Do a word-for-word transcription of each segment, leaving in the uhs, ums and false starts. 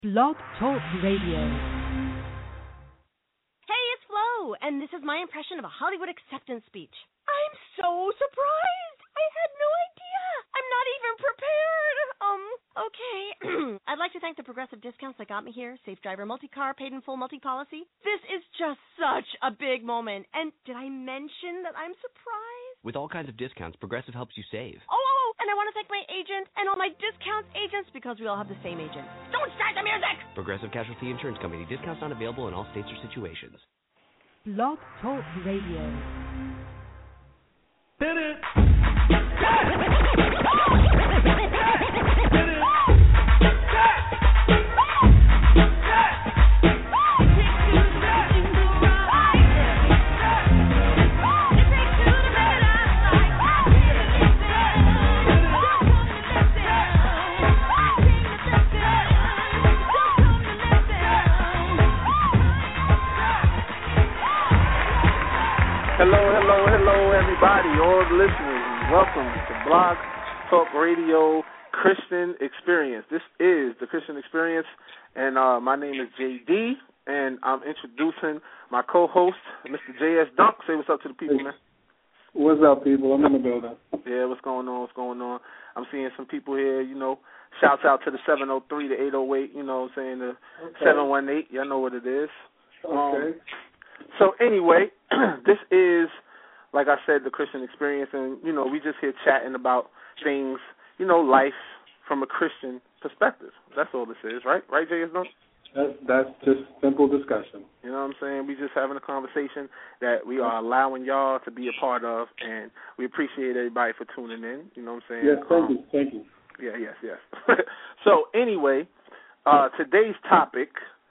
Blog Talk Radio. Hey, it's Flo, and this is my impression of a Hollywood acceptance speech. I'm so surprised. I had no idea. I'm not even prepared. Um, okay. I'd like to thank the Progressive discounts that got me here. Safe Driver multi-car, paid in full multi-policy. This is just such a big moment. And did I mention that I'm surprised? With all kinds of discounts, Progressive helps you save. Oh, oh, oh, and I want to thank my agent and all my discounts agents because we all have the same agent. Don't start the music! Progressive Casualty Insurance Company. Discounts not available in all states or situations. Blog Talk Radio. Hit it! Hello, hello, hello, everybody, all the listeners. Welcome to Blog Talk Radio Christian Experience. This is the Christian Experience, and uh, my name is J D, and I'm introducing my co-host, Mister J S Dunk. Say what's up to the people, man. What's up, people? I'm in the building. Yeah, what's going on? What's going on? I'm seeing some people here, you know. Shouts out to the seven oh three, the eight oh eight, you know what I'm saying, the Okay. seven one eight. Y'all know what it is. Okay. Um, So anyway, this is, like I said, the Christian Experience, and, you know, we just here chatting about things, you know, life from a Christian perspective. That's all this is, right? Right, Jay? No? That's, that's just simple discussion. You know what I'm saying? We just having a conversation that we are allowing y'all to be a part of, and we appreciate everybody for tuning in. You know what I'm saying? Yes, thank Um, you, thank you. Yeah, yes, yes. So anyway, uh, today's topic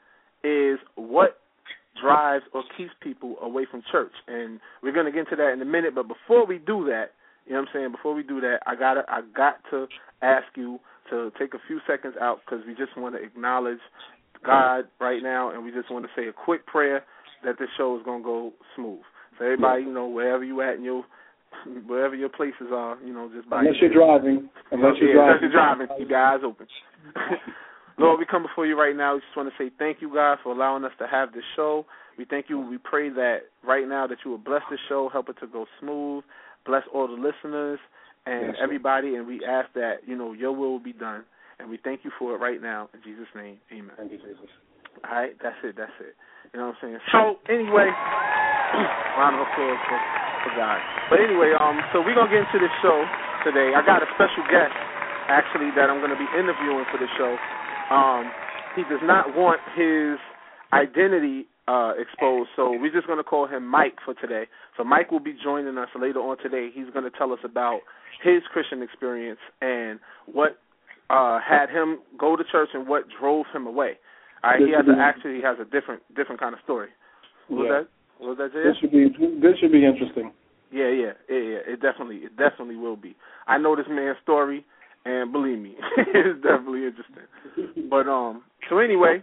is what drives or keeps people away from church, and we're going to get into that in a minute. But before we do that, you know what I'm saying, before we do that, I gotta I got to ask you to take a few seconds out, because we just want to acknowledge God right now, and we just want to say a quick prayer that this show is going to go smooth. So everybody, you know, wherever you at in your wherever your places are, you know, just by Unless your you're driving. Unless you're yeah, driving. Unless you're driving, keep your eyes open. Lord, we come before you right now. We just want to say thank you, God, for allowing us to have this show. We thank you. We pray that right now that you will bless this show, help it to go smooth, bless all the listeners and Yes, everybody, and we ask that, you know, your will will be done. And we thank you for it right now. In Jesus' name, amen. Thank you, Jesus. All right, that's it, that's it. You know what I'm saying? So, anyway, round of applause for, for God. But anyway, um, so we're going to get into this show today. I got a special guest, actually, that I'm going to be interviewing for the show. Um, he does not want his identity uh, exposed, so we're just going to call him Mike for today. So Mike will be joining us later on today. He's going to tell us about his Christian experience and what uh, had him go to church and what drove him away. All right, he has a, actually has a different different kind of story. What was Yeah. that? What was that, Jay? This should be this should be interesting. Yeah, yeah, yeah, yeah. It definitely, it definitely will be. I know this man's story, and believe me, it's definitely interesting. But um, so anyway,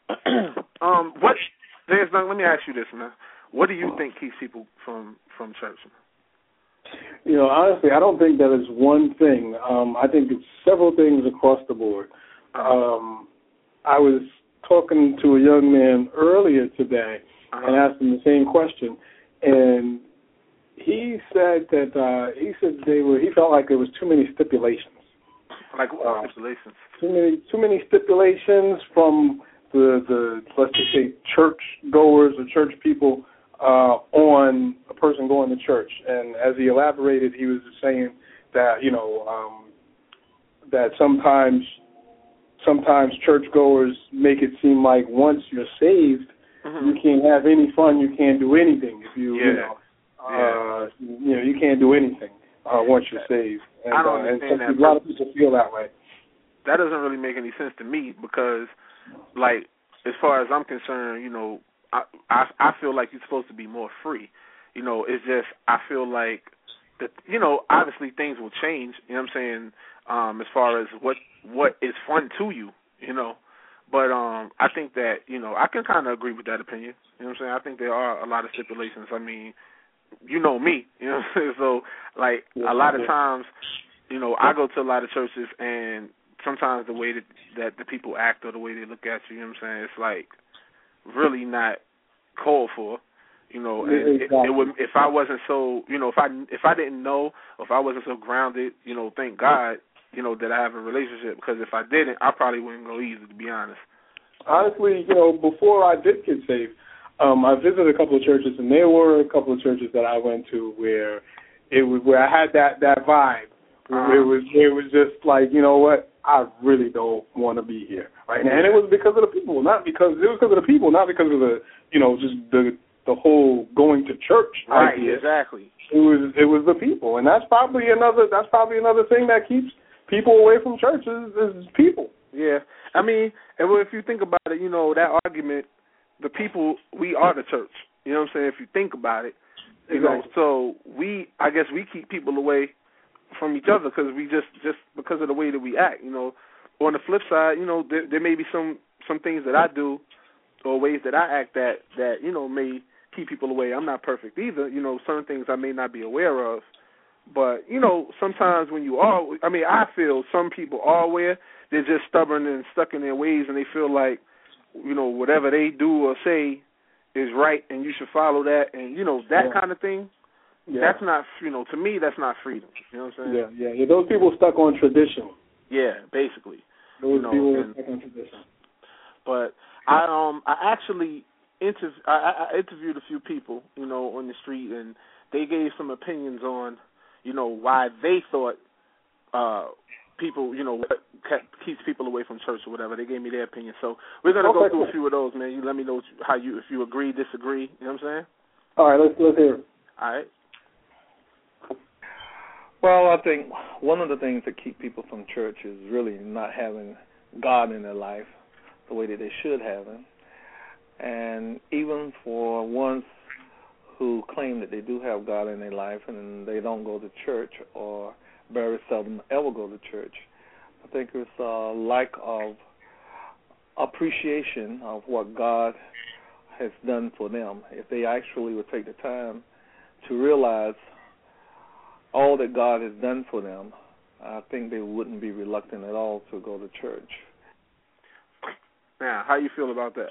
um, what? There's let me ask you this, man. What do you think keeps people from from church? You know, honestly, I don't think that is one thing. Um, I think it's several things across the board. Uh-huh. Um, I was talking to a young man earlier today Uh-huh. and asked him the same question, and he said that uh, he said they were. He felt like there was too many stipulations. Like what Uh, stipulations? Too many, too many stipulations from the the let's just say church goers or church people uh, on a person going to church. And as he elaborated, he was saying that you know um, that sometimes sometimes churchgoers make it seem like once you're saved, Mm-hmm. you can't have any fun, you can't do anything. If you Yeah. you know uh, you know you can't do anything uh, once you're saved. And, I don't uh, and understand some- that, a lot of people feel that way. That doesn't really make any sense to me because, like, as far as I'm concerned, you know, I, I I feel like you're supposed to be more free. You know, it's just I feel like that. You know, obviously things will change. You know what I'm saying? Um, as far as what what is fun to you, you know. But um, I think that you know I can kind of agree with that opinion. You know what I'm saying? I think there are a lot of stipulations. I mean, you know me. You know what I'm saying? So like a lot of times, you know, I go to a lot of churches and sometimes the way that that the people act or the way they look at you, you know what I'm saying, it's like really not called for. You know, and exactly. it, it would if I wasn't so, you know, if I if I didn't know, or if I wasn't so grounded, you know, thank God, you know, that I have a relationship. Because if I didn't, I probably wouldn't go easy, to be honest. Honestly, you know, before I did get saved, um, I visited a couple of churches, and there were a couple of churches that I went to where it was where I had that that vibe. Uh-huh. It was it was just like, you know what, I really don't want to be here right now, and it was because of the people, not because it was because of the people, not because of the, you know, just the the whole going to church right idea. Exactly. It was it was the people, and that's probably another that's probably another thing that keeps people away from churches is people. Yeah, I mean, and if you think about it, you know, that argument, the people, we are the church. You know what I'm saying? If you think about it, you exactly. know, so we, I guess we keep people away from each other because we just, just because of the way that we act. You know, on the flip side, you know, there, there may be some some things that I do or ways that I act that that you know may keep people away. I'm not perfect either. You know, certain things I may not be aware of. But, you know, sometimes when you are, I mean, I feel some people are aware, they're just stubborn and stuck in their ways, and they feel like, you know, whatever they do or say is right, and you should follow that, and, you know, that yeah. kind of thing. Yeah. That's not, you know, to me, that's not freedom. You know what I'm saying? Yeah, yeah, yeah. Those people stuck on tradition. Yeah, basically. Those you know, people and, stuck on tradition. But I um I actually interv- I, I interviewed a few people, you know, on the street, and they gave some opinions on, you know, why they thought uh, people, you know, what keeps people away from church or whatever. They gave me their opinion. So we're going to okay, go through cool. a few of those, man. You let me know how you, if you agree, disagree. You know what I'm saying? All right, let's, let's hear it. All right. Well, I think one of the things that keep people from church is really not having God in their life the way that they should have Him. And even for ones who claim that they do have God in their life and they don't go to church or very seldom ever go to church, I think it's a lack of appreciation of what God has done for them. If they actually would take the time to realize all that God has done for them, I think they wouldn't be reluctant at all to go to church. Now, how you feel about that?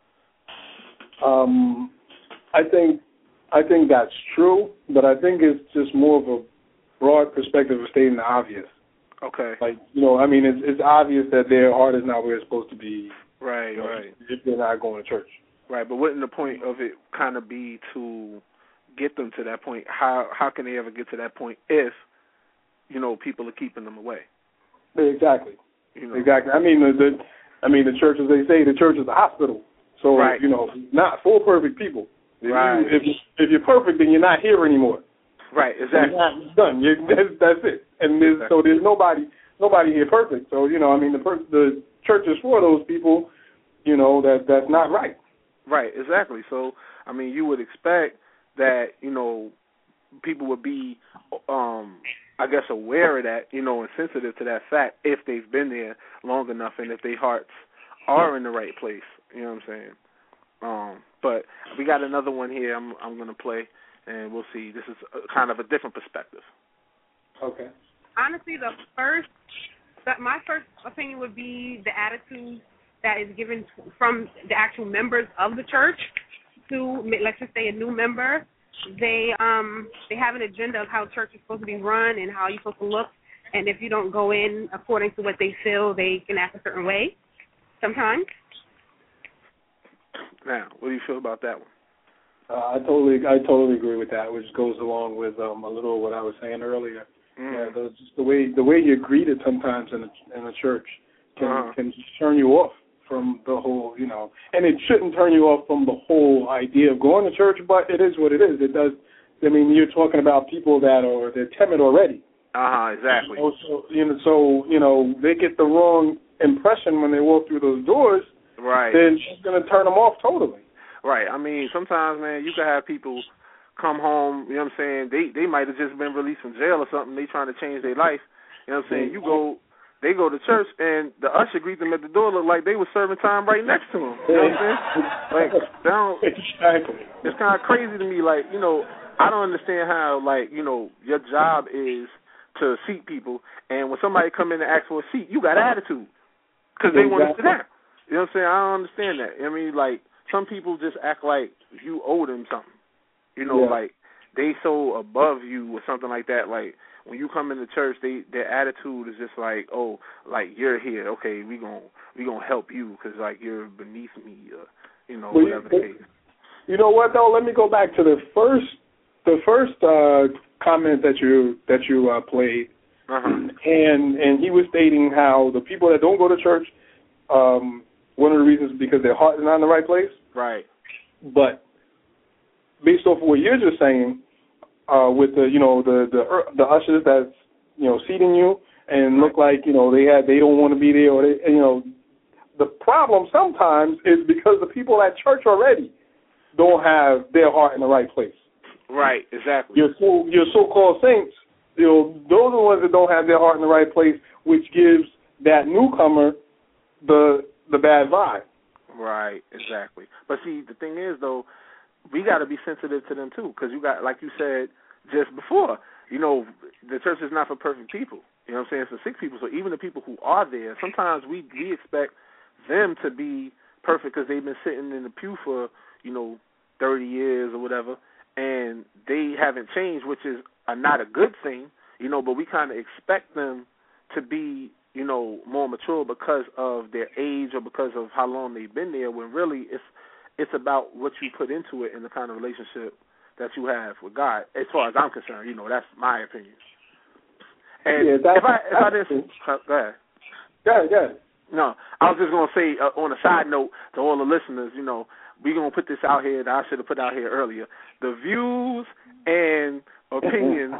Um, I think I think that's true, but I think it's just more of a broad perspective of stating the obvious. Okay. Like, you know, I mean, it's it's obvious that their heart is not where it's supposed to be. Right, you know, right. If they're not going to church. Right, but wouldn't the point of it kind of be to get them to that point? How how can they ever get to that point if, you know, people are keeping them away? Exactly. You know? Exactly. I mean, the, the I mean, the church, as they say, the church is a hospital. So, right. you know, not full perfect people. If right. You, if, if you're perfect, then you're not here anymore. Right, exactly. It's done. You're, that's, that's it. And there's, exactly. so there's nobody nobody here perfect. So, you know, I mean, the per- the church is for those people, you know, that that's not right. Right, exactly. So, I mean, you would expect that, you know, people would be, um, I guess, aware of that, you know, and sensitive to that fact if they've been there long enough and if their hearts are in the right place. You know what I'm saying? Um, but we got another one here I'm, I'm going to play, and we'll see. This is a, kind of a different perspective. Okay. Honestly, the first, my first opinion would be the attitude that is given from the actual members of the church to, let's just say, a new member. They um they have an agenda of how church is supposed to be run and how you're supposed to look, and if you don't go in according to what they feel, they can act a certain way sometimes. Now, what do you feel about that one? Uh, I totally I totally agree with that, which goes along with um, a little of what I was saying earlier. Mm. Yeah, the, just the way the way you're greeted sometimes in a, in a church can uh-huh. can turn you off from the whole, you know, and it shouldn't turn you off from the whole idea of going to church, but it is what it is. It does. I mean, you're talking about people that are they're timid already. Uh huh. Exactly. You know, so you know, so you know, they get the wrong impression when they walk through those doors. Right. Then it's going to turn them off totally. Right. I mean, sometimes, man, you can have people come home. You know what I'm saying? They they might have just been released from jail or something. They trying to change their life. You know what I'm saying? You go. They go to church, and the usher greet them at the door, look like they were serving time right next to them. You know what I'm saying? Like, they don't, exactly. It's kind of crazy to me. Like, you know, I don't understand how, like, you know, your job is to seat people, and when somebody come in and ask for a seat, you got attitude because they want to sit down. You know what I'm saying? I don't understand that. I mean, like, some people just act like you owe them something. You know, yeah. like they so above you or something like that. Like when you come into church, they their attitude is just like, oh, like you're here, okay, we gon' we gonna help you because like you're beneath me, or you know, well, whatever the case. You know what though? Let me go back to the first the first uh, comment that you that you uh, played, uh-huh. and and he was stating how the people that don't go to church, um, one of the reasons is because their heart is not in the right place. Right. But based off of what you're just saying, uh, with the you know the the the ushers that's you know seating you and look like you know they had they don't want to be there, or they you know the problem sometimes is because the people at church already don't have their heart in the right place. Right, exactly. Your so your so-called saints, you know, those are the ones that don't have their heart in the right place, which gives that newcomer the the bad vibe. Right, exactly. But see, the thing is, though, we got to be sensitive to them, too, because you got, like you said just before, you know, the church is not for perfect people. You know what I'm saying? It's for sick people. So even the people who are there, sometimes we, we expect them to be perfect because they've been sitting in the pew for, you know, thirty years or whatever, and they haven't changed, which is a, not a good thing, you know, but we kind of expect them to be, you know, more mature because of their age or because of how long they've been there, when really it's it's about what you put into it and the kind of relationship that you have with God. As far as I'm concerned, you know, that's my opinion. And yeah, if I if I didn't go ahead. Go ahead, go ahead. No, I was just gonna say uh, on a side note to all the listeners, you know, we're gonna put this out here that I should have put out here earlier. The views and opinions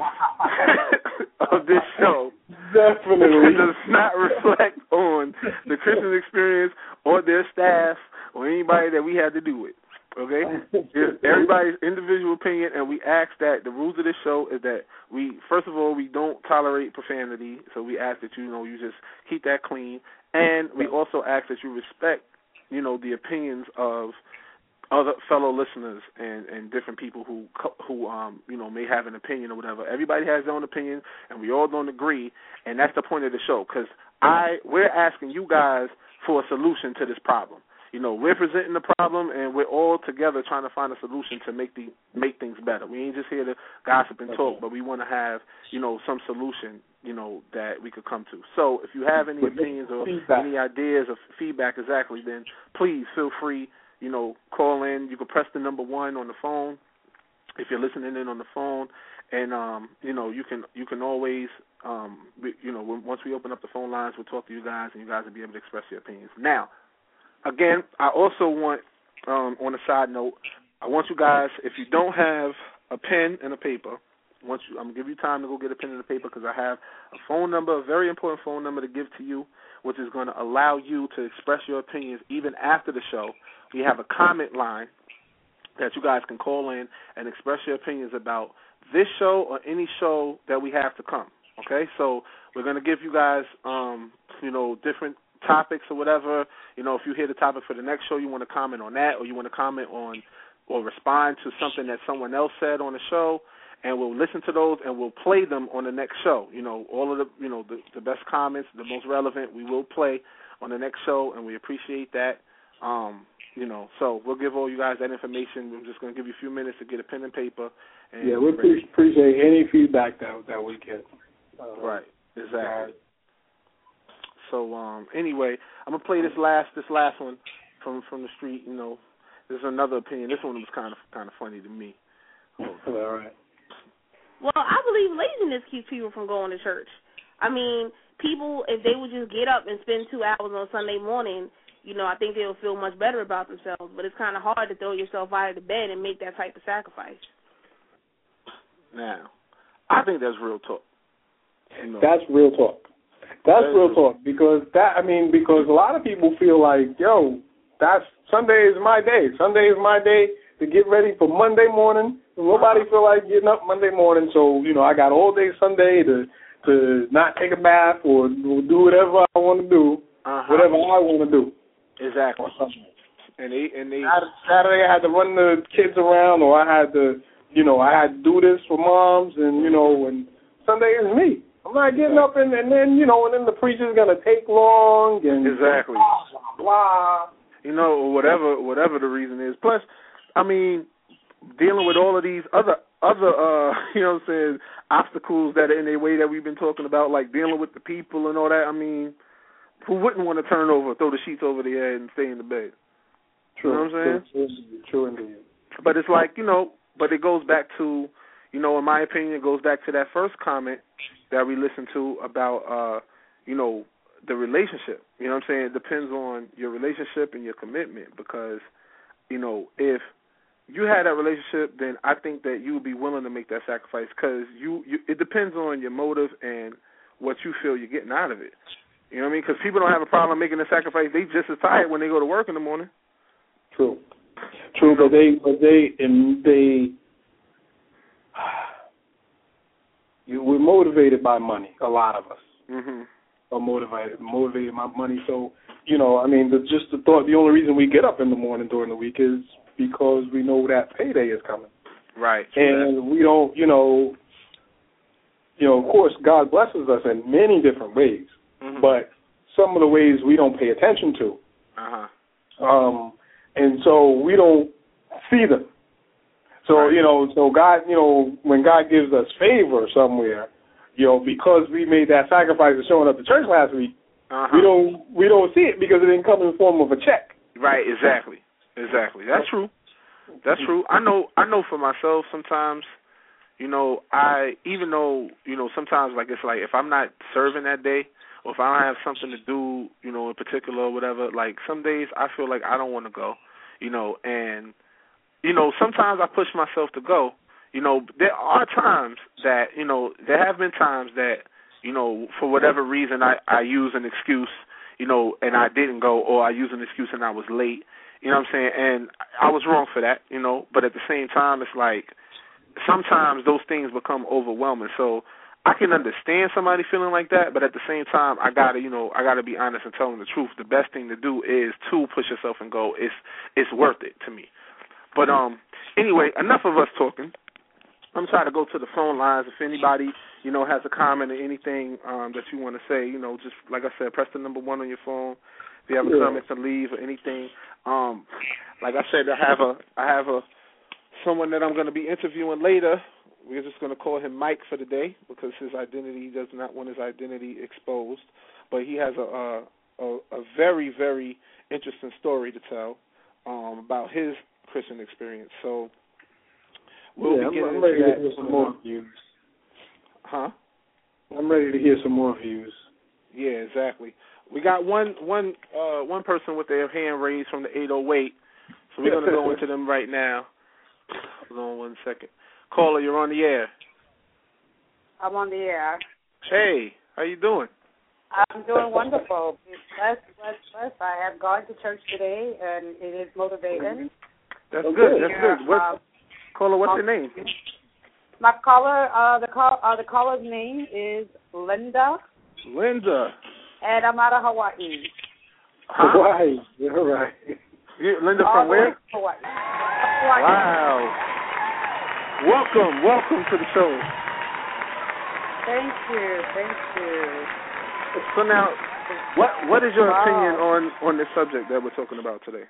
of this show definitely does not reflect on the Christian Experience or their staff or anybody that we had to do with. Okay? It's everybody's individual opinion, and we ask that the rules of this show is that we, first of all, we don't tolerate profanity, so we ask that you, you know, you just keep that clean, and we also ask that you respect, you know, the opinions of other fellow listeners and, and different people who who um you know may have an opinion or whatever. Everybody has their own opinion, and we all don't agree, and that's the point of the show. Because I we're asking you guys for a solution to this problem. You know, we're presenting the problem, and we're all together trying to find a solution to make the make things better. We ain't just here to gossip and talk, but we want to have you know some solution you know that we could come to. So if you have any opinions or any ideas or feedback, exactly, then please feel free. You know, call in. You can press the number one on the phone if you're listening in on the phone, and um, you know, you can you can always, um, we, you know, when, once we open up the phone lines, we'll talk to you guys, and you guys will be able to express your opinions. Now, again, I also want, um, on a side note, I want you guys, if you don't have a pen and a paper, once you, I'm gonna give you time to go get a pen and a paper because I have a phone number, a very important phone number to give to you, which is going to allow you to express your opinions even after the show. We have a comment line that you guys can call in and express your opinions about this show or any show that we have to come, okay? So we're going to give you guys, um, you know, different topics or whatever. You know, if you hear the topic for the next show, you want to comment on that, or you want to comment on or respond to something that someone else said on the show, and we'll listen to those and we'll play them on the next show. You know, all of the, you know, the, the best comments, the most relevant, we will play on the next show, and we appreciate that. Um, you know, so we'll give all you guys that information. We're just going to give you a few minutes to get a pen and paper. And yeah, we pre- appreciate any feedback that that we get. Uh, right, exactly. So um, anyway, I'm gonna play this last this last one from from the street. You know, this is another opinion. This one was kind of kind of funny to me. Oh, all right. Well, I believe laziness keeps people from going to church. I mean, people, if they would just get up and spend two hours on Sunday morning, you know, I think they'll feel much better about themselves. But it's kind of hard to throw yourself out of the bed and make that type of sacrifice. Now, I think that's real talk. You know, that's real talk. That's that real talk because that I mean because a lot of people feel like, yo, that's Sunday is my day. Sunday is my day to get ready for Monday morning. Nobody feel like getting up Monday morning, so you know I got all day Sunday to to not take a bath or do whatever I want to do, uh-huh. whatever I want to do. Exactly. And they and they Saturday I had to run the kids around, or I had to, you know, I had to do this for moms, and you know, and Sunday is me. I'm not getting up and, and then, you know, and then the preacher's going to take long and exactly. blah, blah, blah. You know, or whatever, whatever the reason is. Plus, I mean, dealing with all of these other, other, uh, you know what I'm saying, obstacles that are in their way that we've been talking about, like dealing with the people and all that. I mean, who wouldn't want to turn over, throw the sheets over their head and stay in the bed? True. You know what I'm saying? True, true indeed. But it's like, you know, but it goes back to, you know, in my opinion, it goes back to that first comment that we listened to about, uh, you know, the relationship. You know what I'm saying? It depends on your relationship and your commitment because, you know, if you had that relationship, then I think that you would be willing to make that sacrifice because you, you, it depends on your motive and what you feel you're getting out of it. You know what I mean? Because people don't have a problem making a sacrifice. They just as tired when they go to work in the morning. True. True, but they, but they, and they, you, we're motivated by money, a lot of us. Mm-hmm. Are motivated, motivated by money. So, you know, I mean, the, just the thought, the only reason we get up in the morning during the week is because we know that payday is coming. Right. And we don't, you know, you know, of course, God blesses us in many different ways, mm-hmm. but some of the ways we don't pay attention to. Uh-huh. Um, and so we don't see them. So, right. you know, so God, you know, when God gives us favor somewhere, you know, because we made that sacrifice of showing up to church last week, uh-huh. we don't we don't see it because it didn't come in the form of a check. Right, exactly. Exactly. That's true. That's true. I know I know for myself sometimes, you know, I even though, you know, sometimes like it's like if I'm not serving that day or if I don't have something to do, you know, in particular or whatever, like some days I feel like I don't want to go, you know, and you know, sometimes I push myself to go. You know, there are times that, you know, there have been times that, you know, for whatever reason I, I use an excuse, you know, and I didn't go, or I use an excuse and I was late, you know what I'm saying, and I was wrong for that, you know, but at the same time it's like sometimes those things become overwhelming. So I can understand somebody feeling like that, but at the same time I got to, you know, I got to be honest and tell them the truth. The best thing to do is to push yourself and go. It's, it's worth it to me. But um, anyway, enough of us talking. I'm trying to go to the phone lines. If anybody, you know, has a comment or anything um, that you want to say, you know, just like I said, press the number one on your phone. If you have a yeah. comment to leave or anything, um, like I said, I have a, I have a, someone that I'm going to be interviewing later. We're just going to call him Mike for the day because his identity, he does not want his identity exposed. But he has a, a, a, a very, very interesting story to tell um, about his Christian experience. So. We'll yeah, be I'm, getting I'm ready into to hear some more views. Huh? I'm ready to hear some more views. Yeah, exactly. We got one one uh, one person with their hand raised from the eight oh eight, so we're going to go into them right now. Hold on one second. Caller, you're on the air. I'm on the air. Hey, how you doing? I'm doing wonderful. Blessed, blessed, blessed. I have gone to church today, and it is motivating. That's good. That's good. What? Uh, Caller, what's your name? My caller, uh, the call, uh, the caller's name is Linda. Linda. And I'm out of Hawaii. Huh? Hawaii. All right. You, Linda All from where? Hawaii. Hawaii. Wow. Welcome, welcome to the show. Thank you, thank you. So now, what what is your wow. opinion on, on this subject that we're talking about today?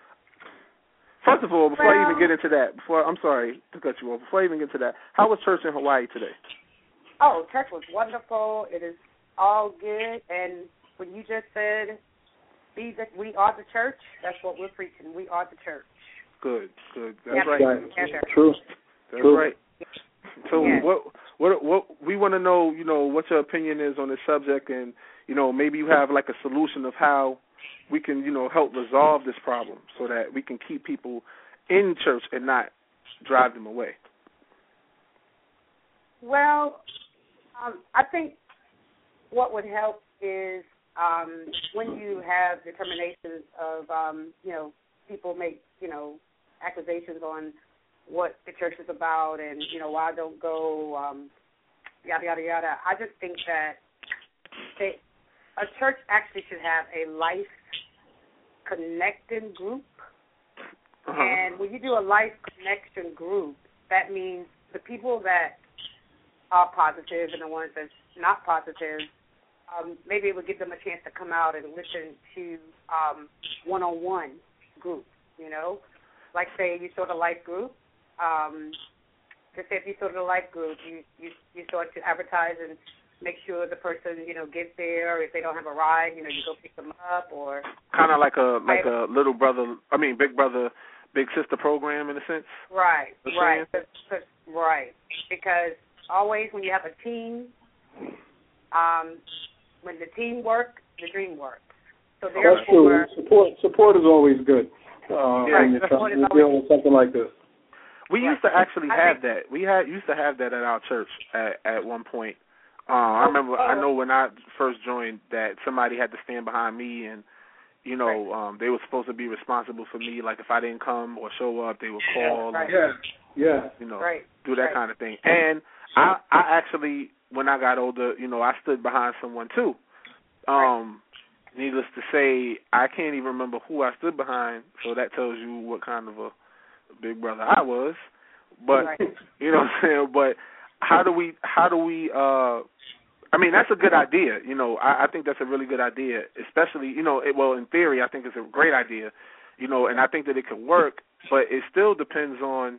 First of all, before well, I even get into that, before I'm sorry to cut you off, before I even get to that, how was church in Hawaii today? Oh, church was wonderful. It is all good. And when you just said, "Be the, we are the church," that's what we're preaching. We are the church. Good, good. That's yes, right. Yes, sir. True. That's True. right. So yes. what what what we want to know, you know, what your opinion is on this subject, and you know, maybe you have like a solution of how we can, you know, help resolve this problem so that we can keep people in church and not drive them away. Well, um, I think what would help is um, when you have determinations of, um, you know, people make, you know, accusations on what the church is about and, you know, why I don't go, um, yada, yada, yada. I just think that they, a church actually should have a life connecting group. Uh-huh. And when you do a life connection group, that means the people that are positive and the ones that's not positive, um, maybe it would give them a chance to come out and listen to um, one-on-one groups, you know? Like, say, you saw the life group. Um, just say if you saw the life group, you, you, you start to advertise and make sure the person, you know, gets there. If they don't have a ride, you know, you go pick them up or... Kind of like a like a little brother, I mean, big brother, big sister program in a sense? Right, right, cause, cause, right. Because always when you have a team, um, when the team works, the dream works. So therefore... That's true. Support, support is always good uh, right. when you're, trying, you're dealing with something like this. We used to actually have that. We had used to have that at our church at, at one point. Uh, I remember. I know when I first joined that somebody had to stand behind me, and you know um, they were supposed to be responsible for me. Like if I didn't come or show up, they would call. Right. Yeah, yeah. You know, right. do that right. kind of thing. And I, I actually, when I got older, you know, I stood behind someone too. Um, right. Needless to say, I can't even remember who I stood behind. So that tells you what kind of a big brother I was. But right. you know what I'm saying. But how do we? How do we? Uh, I mean, that's a good idea. You know, I, I think that's a really good idea, especially, you know, it, well, in theory, I think it's a great idea, you know, and I think that it can work, but it still depends on,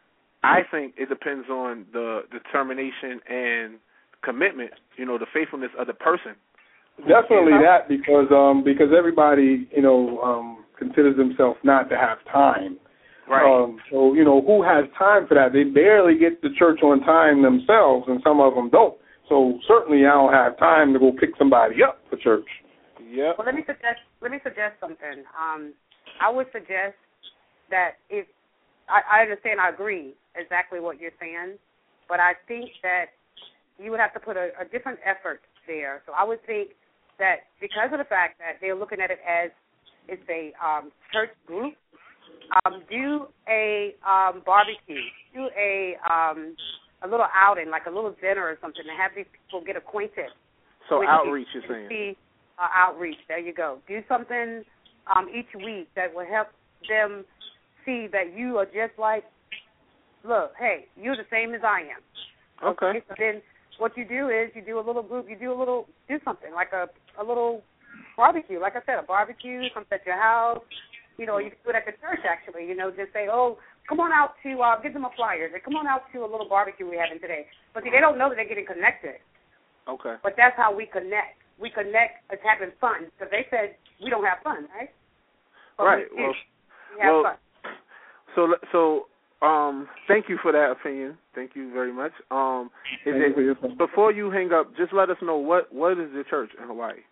I think it depends on the determination and commitment, you know, the faithfulness of the person. Definitely that, because um, because everybody, you know, um, considers themselves not to have time. Right. Um, so, you know, who has time for that? They barely get to church on time themselves, and some of them don't. So certainly I don't have time to go pick somebody up for church. Yeah. Well, let me suggest let me suggest something. Um, I would suggest that if I, I understand, I agree exactly what you're saying, but I think that you would have to put a, a different effort there. So I would think that because of the fact that they're looking at it as it's a um, church group, um, do a um, barbecue, do a um, a little outing, like a little dinner or something, to have these people get acquainted. So outreach, you're saying. See, uh, outreach, there you go. Do something um, each week that will help them see that you are just like, look, hey, you're the same as I am. Okay. okay? So then what you do is you do a little group, you do a little, do something, like a, a little barbecue. Like I said, a barbecue, something at your house. You know, you can do it at the church, actually. You know, just say, oh, come on out to, uh, give them a flyer. They come on out to a little barbecue we're having today. But see, they don't know that they're getting connected. Okay. But that's how we connect. We connect as having fun. Because they said we don't have fun, right? But right. We, well, we have well, fun. So, so, um, thank you for that opinion. Thank you very much. Um, is Thank it, you for your before you hang up, just let us know what, what is the church in Hawaii?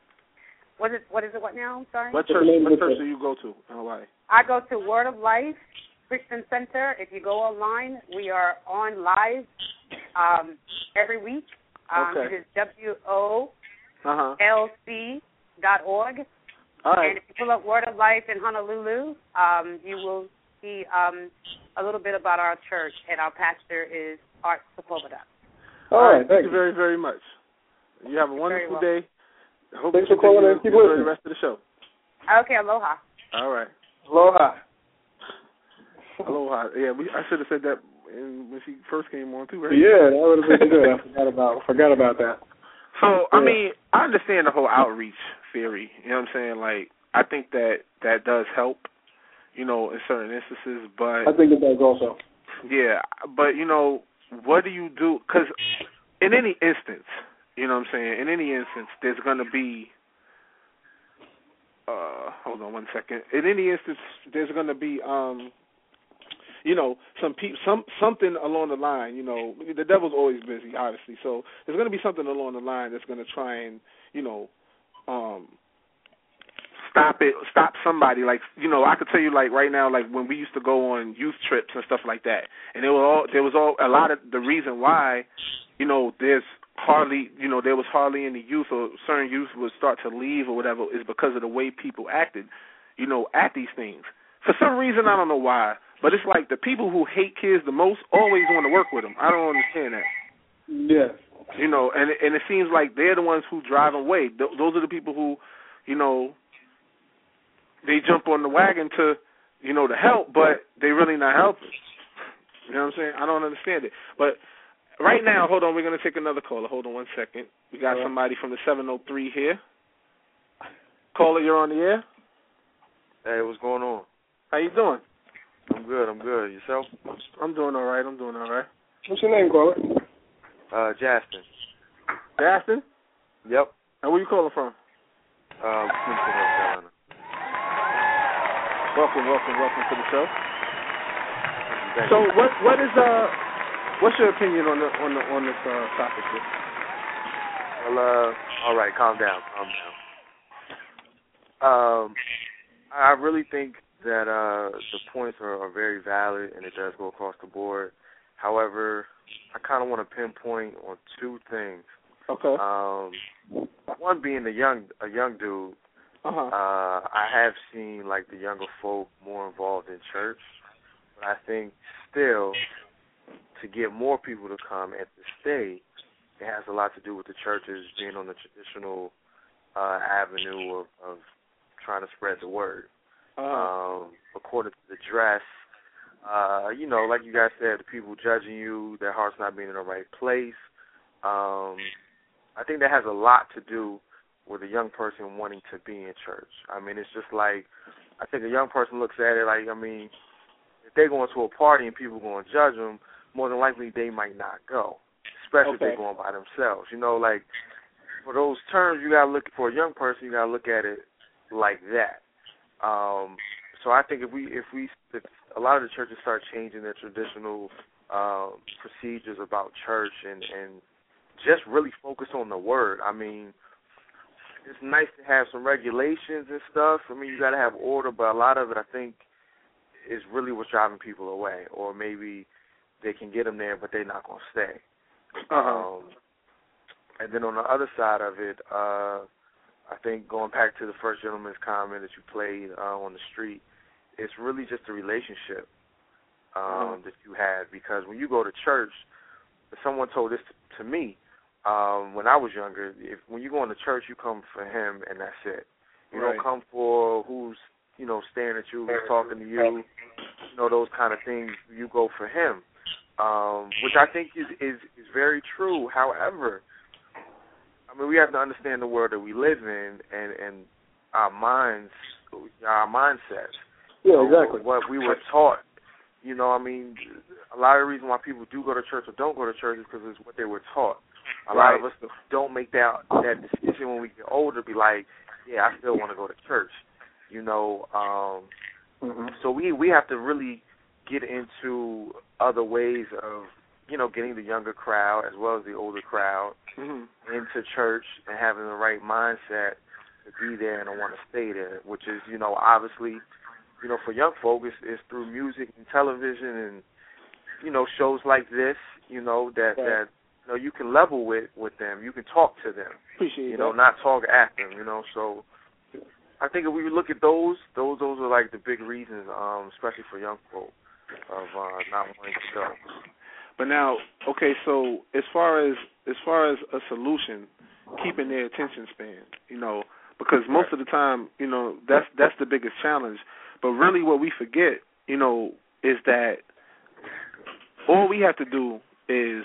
What is, what is it, what now? I'm sorry? What church, what church do you go to in Hawaii? I go to Word of Life Christian Center. If you go online, we are on live um, every week. Um, Okay. It is W O Uh-huh. L C dot org. All right. And if you pull up Word of Life in Honolulu, um, you will see um, a little bit about our church, and our pastor is Art Sepulveda. All right, Thank thank you very, very much. You have a wonderful day. I hope Thanks you for calling in. continue Keep to enjoy listening. the rest of the show. Okay, aloha. All right. Aloha. Aloha. Yeah, we, I should have said that in, when she first came on, too, right? Yeah, that would have been good. I forgot about forgot about that. So, I Yeah. mean, I understand the whole outreach theory. You know what I'm saying? Like, I think that that does help, you know, in certain instances. But I think it does also. yeah, but, you know, what do you do? Because in any instance, you know what I'm saying, in any instance, there's going to be, uh, hold on one second. In any instance, there's going to be, um, you know, some pe- some something along the line. You know, the devil's always busy, obviously. So there's going to be something along the line that's going to try and, you know, um, stop it, stop somebody. Like, you know, I could tell you, like right now, like when we used to go on youth trips and stuff like that, and there were all there was all a lot of the reason why, you know, there's hardly, you know, there was hardly any youth or certain youth would start to leave or whatever is because of the way people acted, you know, at these things. For some reason, I don't know why, but it's like the people who hate kids the most always want to work with them. I don't understand that. Yes. You know, and and it seems like they're the ones who drive away. Th- those are the people who, you know, they jump on the wagon to, you know, to help, but they really not helping. You know what I'm saying? I don't understand it. But right now, hold on, we're going to take another caller. Hold on one second. We got right. somebody from the seven oh three here. Caller, you're on the air. Hey, what's going on? How you doing? I'm good, I'm good. Yourself? I'm doing all right, I'm doing all right. What's your name, caller? Uh, Jastin. Jastin? Yep. And where you calling from? Um, Kingston, North Carolina. Welcome, welcome, welcome to the show. Thank so, you. what, what is uh, what's your opinion on the on the on this uh, topic here? Well, uh, all right, calm down, calm down. Um, I really think that uh, the points are, are very valid, and it does go across the board. However, I kind of want to pinpoint on two things. Okay. Um, one being a young a young dude. Uh-huh. Uh, I have seen like the younger folk more involved in church, but I think still to get more people to come and to stay, it has a lot to do with the churches being on the traditional uh, avenue of, of trying to spread the word. Uh-huh. Um, according to the dress, uh, you know, like you guys said, the people judging you, their heart's not being in the right place. Um, I think that has a lot to do with a young person wanting to be in church. I mean, it's just like, I think a young person looks at it like, I mean, if they're going to a party and people are going to judge them, more than likely they might not go, especially okay. if they're going by themselves. You know, like, for those terms, you got to look, for a young person, you got to look at it like that. Um, so I think if we, if we, if a lot of the churches start changing their traditional um, procedures about church and, and just really focus on the word. I mean, it's nice to have some regulations and stuff. I mean, you got to have order, but a lot of it, I think, is really what's driving people away. Or maybe they can get them there, but they're not going to stay. Uh-huh. Um, and then on the other side of it, uh, I think going back to the first gentleman's comment that you played uh, on the street, it's really just a relationship um, uh-huh. that you have. Because when you go to church, someone told this to, to me, Um, when I was younger, if when you go into church, you come for him, and that's it. You right. don't come for who's, you know, staring at you, who's talking to you, you know, those kind of things. You go for him, um, which I think is, is, is very true. However, I mean, we have to understand the world that we live in and, and our minds, our mindsets. Yeah, so exactly. What we were taught. You know, I mean, a lot of the reason why people do go to church or don't go to church is because it's what they were taught. A right. lot of us don't make that that decision when we get older, be like, yeah, I still want to go to church. You know, um, mm-hmm. so we, we have to really get into other ways of, you know, getting the younger crowd as well as the older crowd mm-hmm. into church and having the right mindset to be there and to want to stay there, which is, you know, obviously, you know, for young folks, it's, it's through music and television and, you know, shows like this, you know, that, right. that you know, you can level with, with them. You can talk to them. Appreciate you know, that. not talk at them, you know. So I think if we look at those, those those are like the big reasons, um, especially for young folk, of uh, not wanting to go. But now, okay, so as far as as far as a solution, keeping their attention span, you know, because most right. of the time, you know, that's that's the biggest challenge. But really what we forget, you know, is that all we have to do is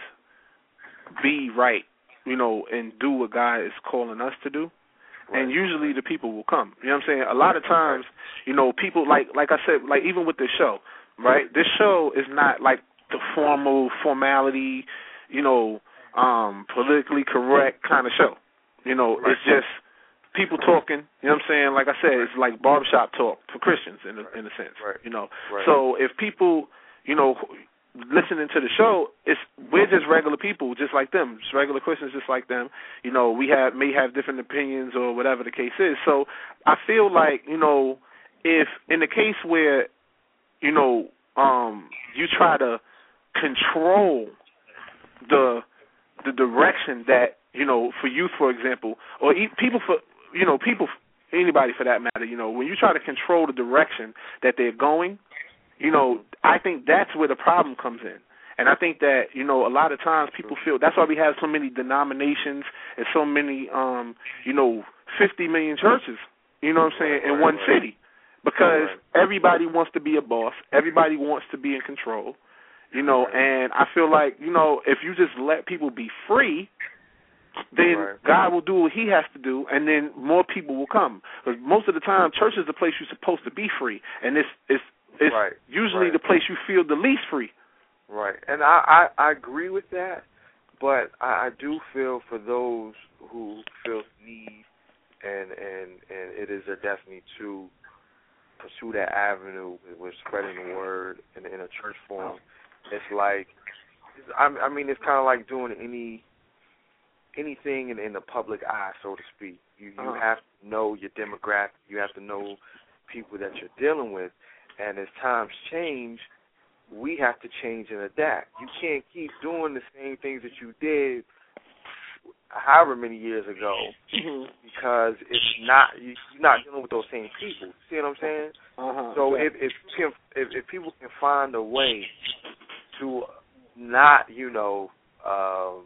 be right, you know, and do what God is calling us to do. Right. And usually the people will come. You know what I'm saying? A lot of times, you know, people, like like I said, like even with this show, right? This show is not like the formal, formality, you know, um, politically correct kind of show. You know, it's just people talking, you know what I'm saying? Like I said, it's like barbershop talk for Christians in a, in a sense, right. you know. Right. So if people, you know, listening to the show, it's we're just regular people, just like them, just regular Christians, just like them. You know, we have may have different opinions or whatever the case is. So I feel like, you know, if in the case where, you know, um, you try to control the the direction that, you know, for youth, for example, or people for you know people anybody for that matter, you know, when you try to control the direction that they're going. You know, I think that's where the problem comes in. And I think that, you know, a lot of times people feel, that's why we have so many denominations and so many, um, you know, fifty million churches, you know what I'm saying, in one city. Because everybody wants to be a boss. Everybody wants to be in control. You know, and I feel like, you know, if you just let people be free, then right. God will do what he has to do, and then more people will come. Because most of the time, church is the place you're supposed to be free, and it's it's, it's right. usually right. the place you feel the least free. Right, and I, I, I agree with that, but I, I do feel for those who feel the need and, and, and it is their destiny to pursue that avenue with spreading the word in, in a church form. It's like, I, I mean, it's kind of like doing any anything in, in the public eye, so to speak. You, you uh-huh. have to know your demographic. You have to know people that you're dealing with. And as times change, we have to change and adapt. You can't keep doing the same things that you did however many years ago mm-hmm. because it's not you, you're not dealing with those same people. See what I'm saying? Uh-huh. So yeah. if if, if if people can find a way to not, you know, um,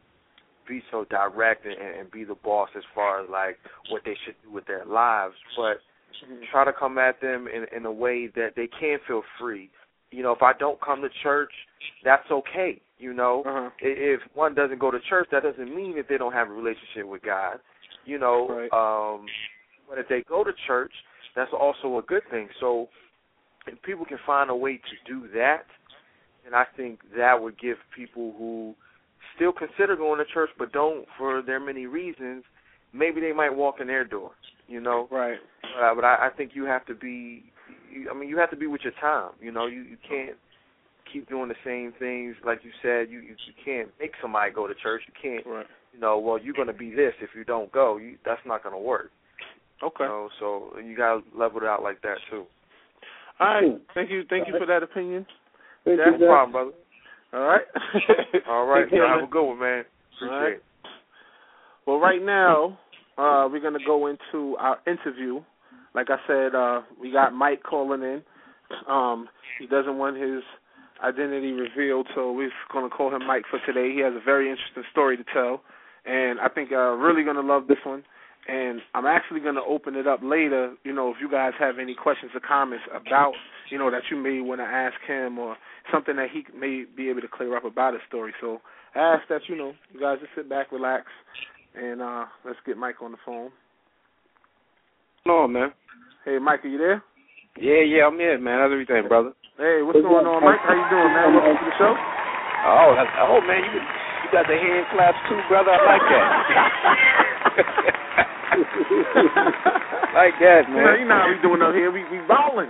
be so direct and, and be the boss as far as like what they should do with their lives, but mm-hmm. try to come at them in, in a way that they can feel free. You know, if I don't come to church, that's okay. You know, uh-huh. if one doesn't go to church, that doesn't mean that they don't have a relationship with God. You know, right. um, but if they go to church, that's also a good thing. So if people can find a way to do that, then I think that would give people who still consider going to church but don't for their many reasons, maybe they might walk in their door. You know, right? Uh, but I, I think you have to be. I mean, you have to be with your time. You know, you, you can't keep doing the same things. Like you said, you, you you can't make somebody go to church. You can't, right. you know, well, you're going to be this if you don't go. You, that's not going to work. Okay. You know, so you got to level it out like that, too. All right. Thank you Thank you for that opinion. Thank That's no problem, brother. All right. All right. You have a good one, man. Appreciate right. it. Well, right now, uh, we're going to go into our interview. Like I said, uh, we got Mike calling in. Um, he doesn't want his identity revealed, so we're going to call him Mike for today. He has a very interesting story to tell, and I think you're really going to love this one. And I'm actually going to open it up later, you know, if you guys have any questions or comments about, you know, that you may want to ask him or something that he may be able to clear up about his story. So I ask that, you know, you guys just sit back, relax, and uh, let's get Mike on the phone. No, man. Hey, Mike, are you there? Yeah, yeah, I'm here, man. How's everything, brother? Hey, what's going on, Mike? How you doing, man? Welcome to the show. Oh, that's, oh, man, you you got the hand claps too, brother. I like that. like that, man. You know, you know how we doing up here. We we balling.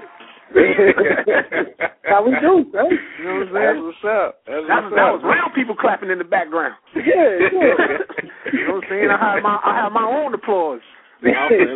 How we do, man? You know what I'm saying? That's what's up. That's that, what's that up. was round people clapping in the background. Yeah, yeah. You know what I'm saying? I have my I have my own applause. oh,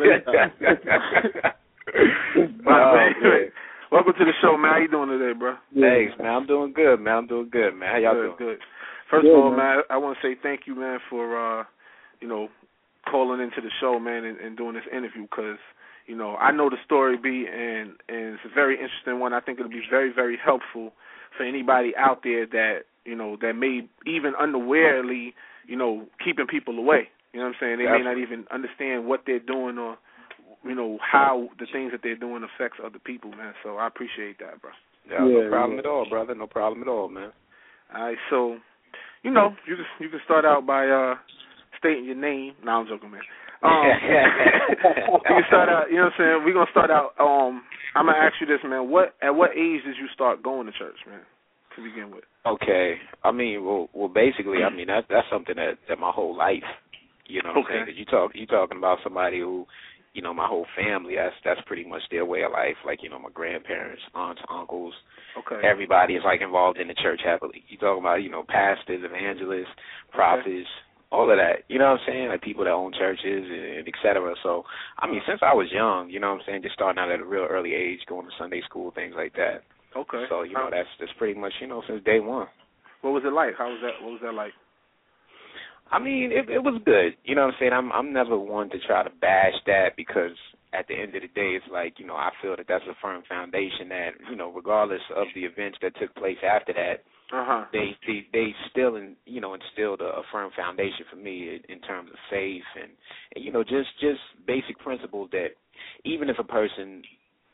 man. Welcome to the show, man. How you doing today, bro? Thanks, man. I'm doing good, man. I'm doing good, man. How y'all good, doing? Good. First good, of all, man, man, I want to say thank you, man, for uh, you know, calling into the show, man, and, and doing this interview because, you know, I know the story, B, and, and it's a very interesting one. I think it'll be very, very helpful for anybody out there that, you know, that may even unawarely, you know, keeping people away. You know what I'm saying? They may not even understand what they're doing or, you know, how the things that they're doing affects other people, man. So I appreciate that, bro. Yeah, yeah no problem yeah. at all, brother. No problem at all, man. All right, so, you know, you can, you can start out by uh, stating your name. No, I'm joking, man. Um, you can start out, you know what I'm saying? We're going to start out, um, I'm going to ask you this, man. What At what age did you start going to church, man, to begin with? Okay. I mean, well, well basically, I mean, that, that's something that, that my whole life, you know what okay. I'm saying? Cause you talk, you talking about somebody who, you know, my whole family, that's that's pretty much their way of life. Like, you know, my grandparents, aunts, uncles, okay. everybody is, like, involved in the church heavily. You talking about, you know, pastors, evangelists, prophets, okay. all of that. You know what I'm saying? Like, people that own churches and et cetera. So, I mean, since I was young, you know what I'm saying, just starting out at a real early age, going to Sunday school, things like that. Okay. So, you know, that's that's pretty much, you know, since day one. What was it like? How was that? What was that like? I mean, it, it was good. You know what I'm saying? I'm I'm never one to try to bash that because at the end of the day, it's like, you know, I feel that that's a firm foundation that, you know, regardless of the events that took place after that, uh-huh. they, they they still, in, you know, instilled a, a firm foundation for me in, in terms of faith and, and, you know, just, just basic principles that even if a person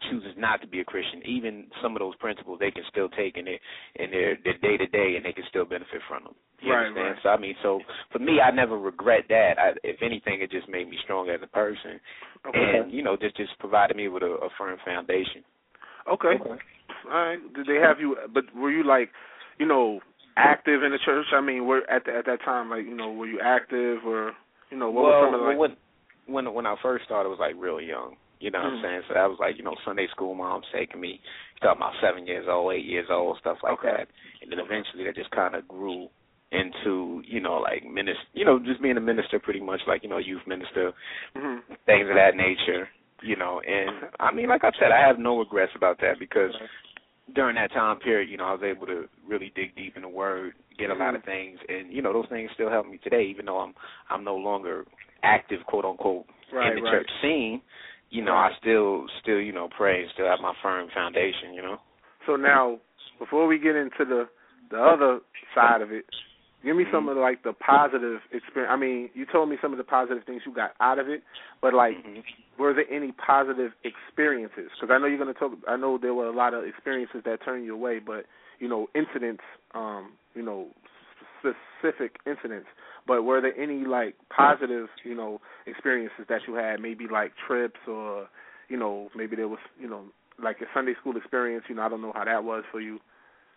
chooses not to be a Christian, even some of those principles they can still take in their in their their day to day, and they can still benefit from them. You right, understand? right. So I mean, so for me, I never regret that. I, if anything, it just made me stronger as a person, Okay. and you know, just just provided me with a, a firm foundation. Okay. okay. All right. Did they have you? But were you like, you know, active in the church? I mean, were at the, at that time, like, you know, were you active or, you know, what well, was some of the, like? When, when when I first started, it was like real young. You know what Mm. I'm saying? So that was like, you know, Sunday school moms taking me, talking about seven years old, eight years old, stuff like Okay. that. And then eventually that just kind of grew into, you know, like minister, you know, just being a minister pretty much, like, you know, youth minister, Mm-hmm. things of that nature, you know. And, I mean, like I said, I have no regrets about that because during that time period, you know, I was able to really dig deep in the Word, get a lot of things. And, you know, those things still help me today, even though I'm I'm no longer active, quote, unquote, right, in the right. church scene. You know, I still, still, you know, pray and still have my firm foundation, you know. So now, before we get into the the other side of it, give me some of the, like the positive experience. I mean, you told me some of the positive things you got out of it, but like, Mm-hmm. were there any positive experiences? Because I know you're going to talk. I know there were a lot of experiences that turned you away, but you know, incidents, um, you know, specific incidents. But were there any like positive, you know, experiences that you had? Maybe like trips, or you know, maybe there was, you know, like a Sunday school experience. You know, I don't know how that was for you.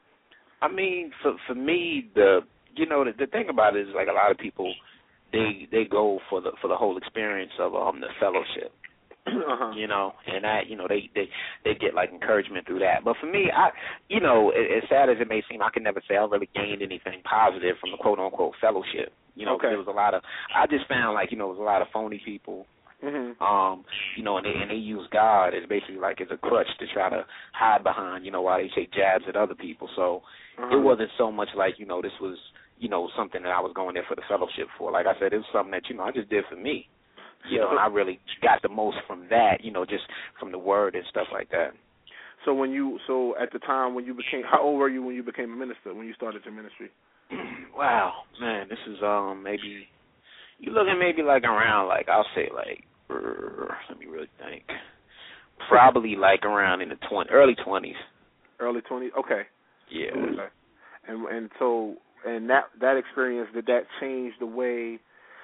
I mean, for for me, the you know the, the thing about it is like a lot of people they they go for the for the whole experience of um the fellowship. Uh-huh. You know, and that, you know, they, they, they get, like, encouragement through that. But for me, I, you know, as sad as it may seem, I can never say I really gained anything positive from the quote-unquote fellowship. You know, okay. there was a lot of, I just found, like, you know, there was a lot of phony people. Mm-hmm. Um, you know, and they, and they use God as basically, like, as a crutch to try to hide behind, you know, while they take jabs at other people. So uh-huh. it wasn't so much like, you know, this was, you know, something that I was going there for the fellowship for. Like I said, it was something that, you know, I just did for me. You know, and I really got the most from that, you know, just from the Word and stuff like that. So when you, so at the time when you became, how old were you when you became a minister, when you started your ministry? Wow, man, this is um maybe, you looking maybe like around, like, I'll say like, uh, let me really think, probably like around in the twenty, early twenties. Early twenties, okay. Yeah. Okay. And and so, and that, that experience, did that change the way,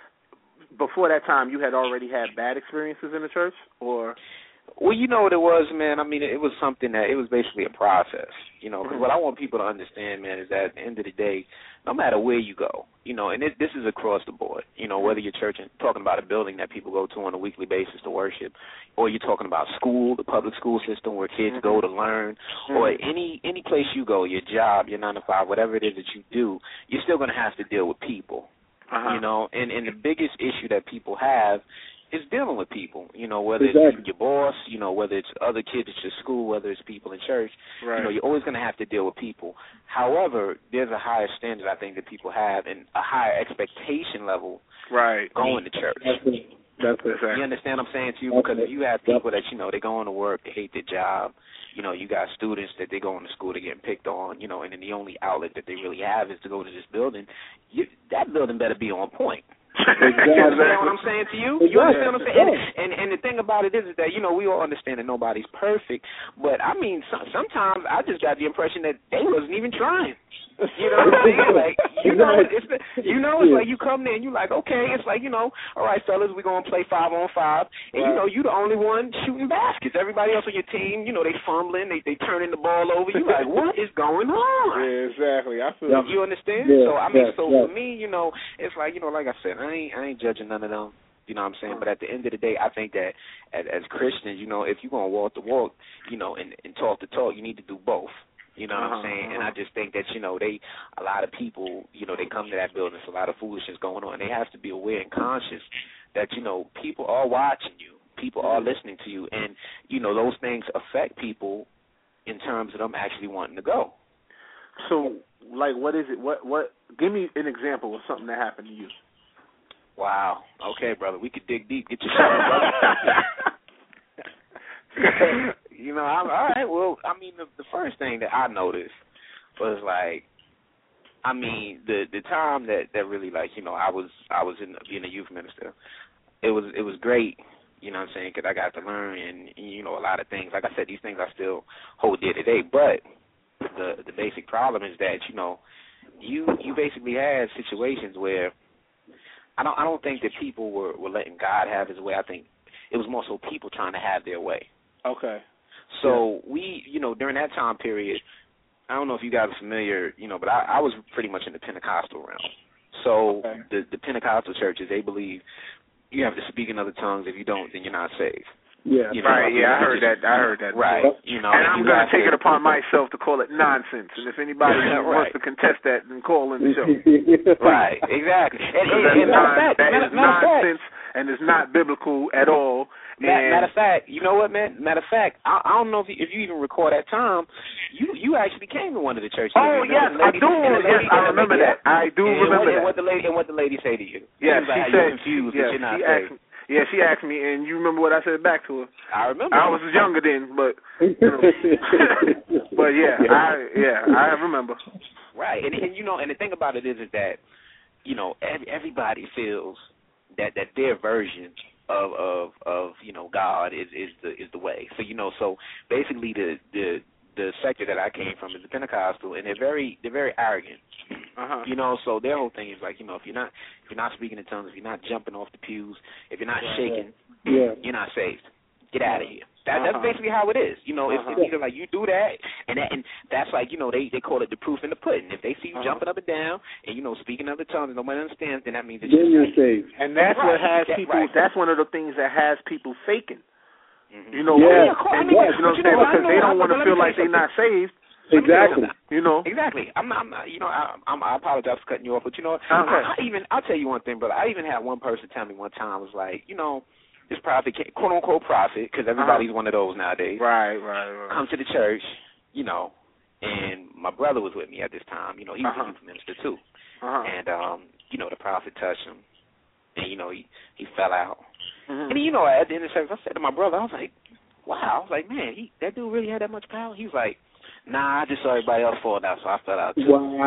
before that time, you had already had bad experiences in the church, or? Well, you know what it was, man. I mean, it was something that, it was basically a process, you know, because mm-hmm. what I want people to understand, man, is that at the end of the day, no matter where you go, you know, and it, this is across the board, you know, whether you're church and talking about a building that people go to on a weekly basis to worship, or you're talking about school, the public school system where kids mm-hmm. go to learn, mm-hmm. or any any place you go, your job, your nine to five, whatever it is that you do, you're still going to have to deal with people. Uh-huh. You know, and, and the biggest issue that people have is dealing with people, you know, whether exactly. it's your boss, you know, whether it's other kids at your school, whether it's people in church, right. you know, you're always going to have to deal with people. However, there's a higher standard, I think, that people have and a higher expectation level right. going to church. That's it. That's it. You understand what I'm saying to you? That's Because it. if you have people that, you know, they go into work, they hate their job, you know, you got students that they go into school, they're getting picked on, you know, and then the only outlet that they really have is to go to this building, you, that building better be on point. Exactly. You understand what I'm saying to you? Exactly. You understand what I'm saying? And, and and the thing about it is, is that, you know, we all understand that nobody's perfect, but I mean, so, sometimes I just got the impression that they wasn't even trying. You know what I'm saying? Like, you know, it's the, you know, it's like you come there and you like, okay, it's like, you know, all right, fellas, we're gonna play five on five, and you know, you the only one shooting baskets. Everybody else on your team, you know, they fumbling, they they turning the ball over. You like, what is going on? Yeah, exactly. I feel you understand? Yeah, so I mean, yeah, so yeah. for me, you know, it's like, you know, like I said, I ain't I ain't judging none of them. You know what I'm saying? But at the end of the day, I think that as, as Christians, you know, if you're going to walk the walk, you know, and, and talk the talk, you need to do both. You know what uh-huh, I'm saying? uh-huh. And I just think that, you know, they, a lot of people, you know, they come to that building, there's a lot of foolishness going on. They have to be aware and conscious that, you know, people are watching you. People are listening to you. And, you know, those things affect people in terms of them actually wanting to go. So, like, what is it? What, what, give me an example of something that happened to you. Wow. Okay, brother. We could dig deep. Get your brother. You know, I'm, all right. Well, I mean, the, the first thing that I noticed was like, I mean, the the time that, that really, like, you know, I was I was in being a youth minister. It was it was great, You know what I'm saying? Because I got to learn and, you know, a lot of things. Like I said, these things I still hold dear today. But the the basic problem is that, you know, you you basically had situations where I don't I don't think that people were, were letting God have his way. I think it was more so people trying to have their way. Okay. So yeah. we, you know, during that time period, I don't know if you guys are familiar, you know, but I, I was pretty much in the Pentecostal realm. So okay. the, the Pentecostal churches, they believe you have to speak in other tongues. If you don't, then you're not saved. Yeah, you know, right. Yeah, I heard just, that. I heard that. Right. Before. You know, and I'm going to take to, it upon myself to call it nonsense. And if anybody right. wants to contest that, then call in the show. Right. Exactly. And, and, and, and non, fact, that matter, is nonsense and it's not biblical at all. Matter, matter of fact, you know what, man? Matter of fact, I, I don't know if you, if you even recall that time. You you actually came to one of the churches. Oh yes, I do. Yes, I remember that. I do and remember what, that. And what the lady and what the lady say to you? Yeah, like she how said. You're confused, Yeah, but you're not she asked. Me, yeah, she asked me, and you remember what I said back to her? I remember. I was younger then, but you know. but yeah, I yeah I remember. Right, and and you know, and the thing about it is, is that you know every, everybody feels that that their version of of of you know God is is the is the way. So you know, so basically the the the sector that I came from is the Pentecostal, and they're very they're very arrogant. Uh-huh. You know, so their whole thing is like, you know, if you're not if you're not speaking in tongues, if you're not jumping off the pews, if you're not right. shaking, yeah. you're not saved. Get out of here. That, uh-huh. That's basically how it is. You know, uh-huh. if, if either like you do that, and that, and that's like, you know, they, they call it the proof in the pudding. If they see you uh-huh. jumping up and down and, you know, speaking other tongues and nobody understands, then that means that then you're you're saved. And that's right. what has that, people. Right. That's one of the things that has people faking. Mm-hmm. You know, yeah. yeah, I and, mean, you know what I'm saying? Because they don't want to feel like they're not saved. Exactly. You know. Exactly. I'm not. I'm not you know. I, I'm, I apologize for cutting you off, but you know, Okay. I, I even. I'll tell you one thing, brother. I even had one person tell me one time was like, you know, this prophet, quote unquote prophet, because everybody's uh-huh. one of those nowadays. Right, right, right. Come to the church, you know, and my brother was with me at this time. You know, he was uh-huh. a youth minister too, uh-huh. and um, you know, the prophet touched him, and you know, he he fell out. Mm-hmm. And you know, at the end of the service, I said to my brother, I was like, wow, I was like, man, he that dude really had that much power. He was like, nah, I just saw everybody else fall down, so I fell out too.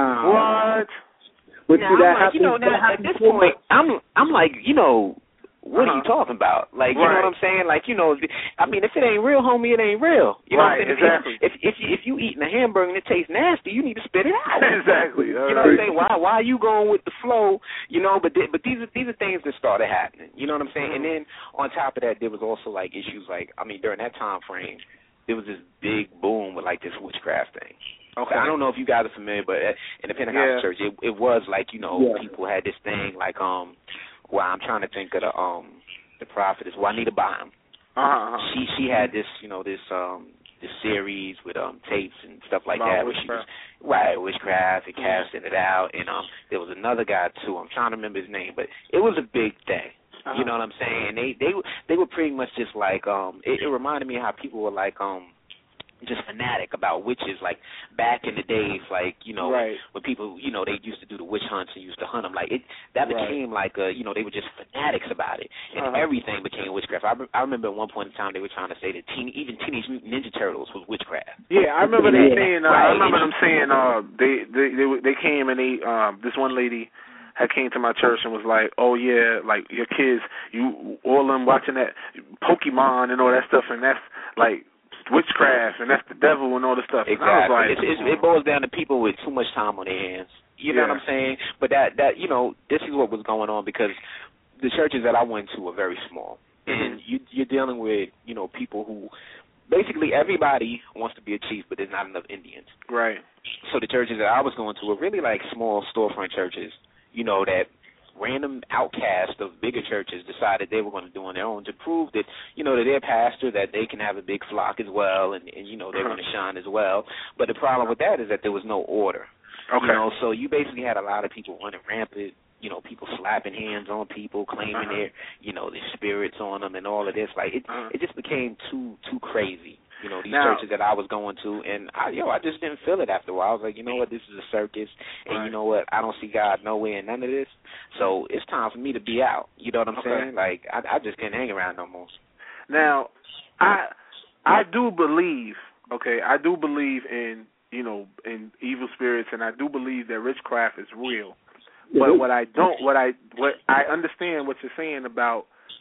Wow. What? But now, see, that I'm like, you know, now at this point, I'm I'm like, you know, what uh-huh. are you talking about? Like, you right. know what I'm saying? Like, you know, I mean, if it ain't real, homie, it ain't real. You know right, what I'm saying? exactly. If, if if you if you eating a hamburger and it tastes nasty, you need to spit it out. exactly. All you know right. what I'm saying? Why why are you going with the flow? You know, but th- but these are these are things that started happening. You know what I'm saying? Mm-hmm. And then on top of that, there was also like issues like, I mean, during that time frame, there was this big boom with like this witchcraft thing. Okay. I don't know if you guys are familiar, but in the Pentecostal yeah. church, it it was like, you know, yeah. people had this thing like um, well, I'm trying to think of the um. the prophetess Juanita Bynum. Uh-huh. She she had this, you know, this um this series with um tapes and stuff like About that where she was right, witchcraft and casting it out, and um there was another guy too, I'm trying to remember his name, but it was a big thing. Uh-huh. You know what I'm saying? And they they they were pretty much just like um it, it reminded me of how people were like um just fanatic about witches, like back in the days, like, you know, right. when people, you know, they used to do the witch hunts and used to hunt them, like it, that right. became like a, you know, they were just fanatics about it, and uh-huh. everything became witchcraft. I, I remember at one point in time they were trying to say that teen, even Teenage Mutant Ninja Turtles was witchcraft. Yeah, I remember they saying, uh, right. I remember them saying, uh, they they they they came and they, um, this one lady had came to my church and was like, oh yeah, like your kids, you all them watching that Pokemon and all that stuff, and that's like witchcraft, and that's the devil and all this stuff. Exactly. And I was like, it's, it's, it boils down to people with too much time on their hands. You know yeah. what I'm saying? But that, that you know, this is what was going on because the churches that I went to were very small. Mm-hmm. And you, you're dealing with, you know, people who, basically everybody wants to be a chief, but there's not enough Indians. Right. So the churches that I was going to were really like small storefront churches, you know, that random outcasts of bigger churches decided they were going to do on their own to prove that, you know, to their pastor that they can have a big flock as well, and, and you know, they're uh-huh. going to shine as well. But the problem with that is that there was no order. Okay. You know, so you basically had a lot of people running rampant, you know, people slapping hands on people, claiming uh-huh. their, you know, their spirits on them and all of this. Like, it uh-huh. it just became too too crazy. You know, these now, churches that I was going to, and I, yo, I just didn't feel it after a while. I was like, you know what, this is a circus, and right. you know what, I don't see God nowhere in none of this, so it's time for me to be out. You know what I'm okay. saying? Like, I, I just can't hang around no more. Now, I I do believe, okay, I do believe in, you know, in evil spirits, and I do believe that witchcraft is real. But what I don't, what I, what I understand what you're saying about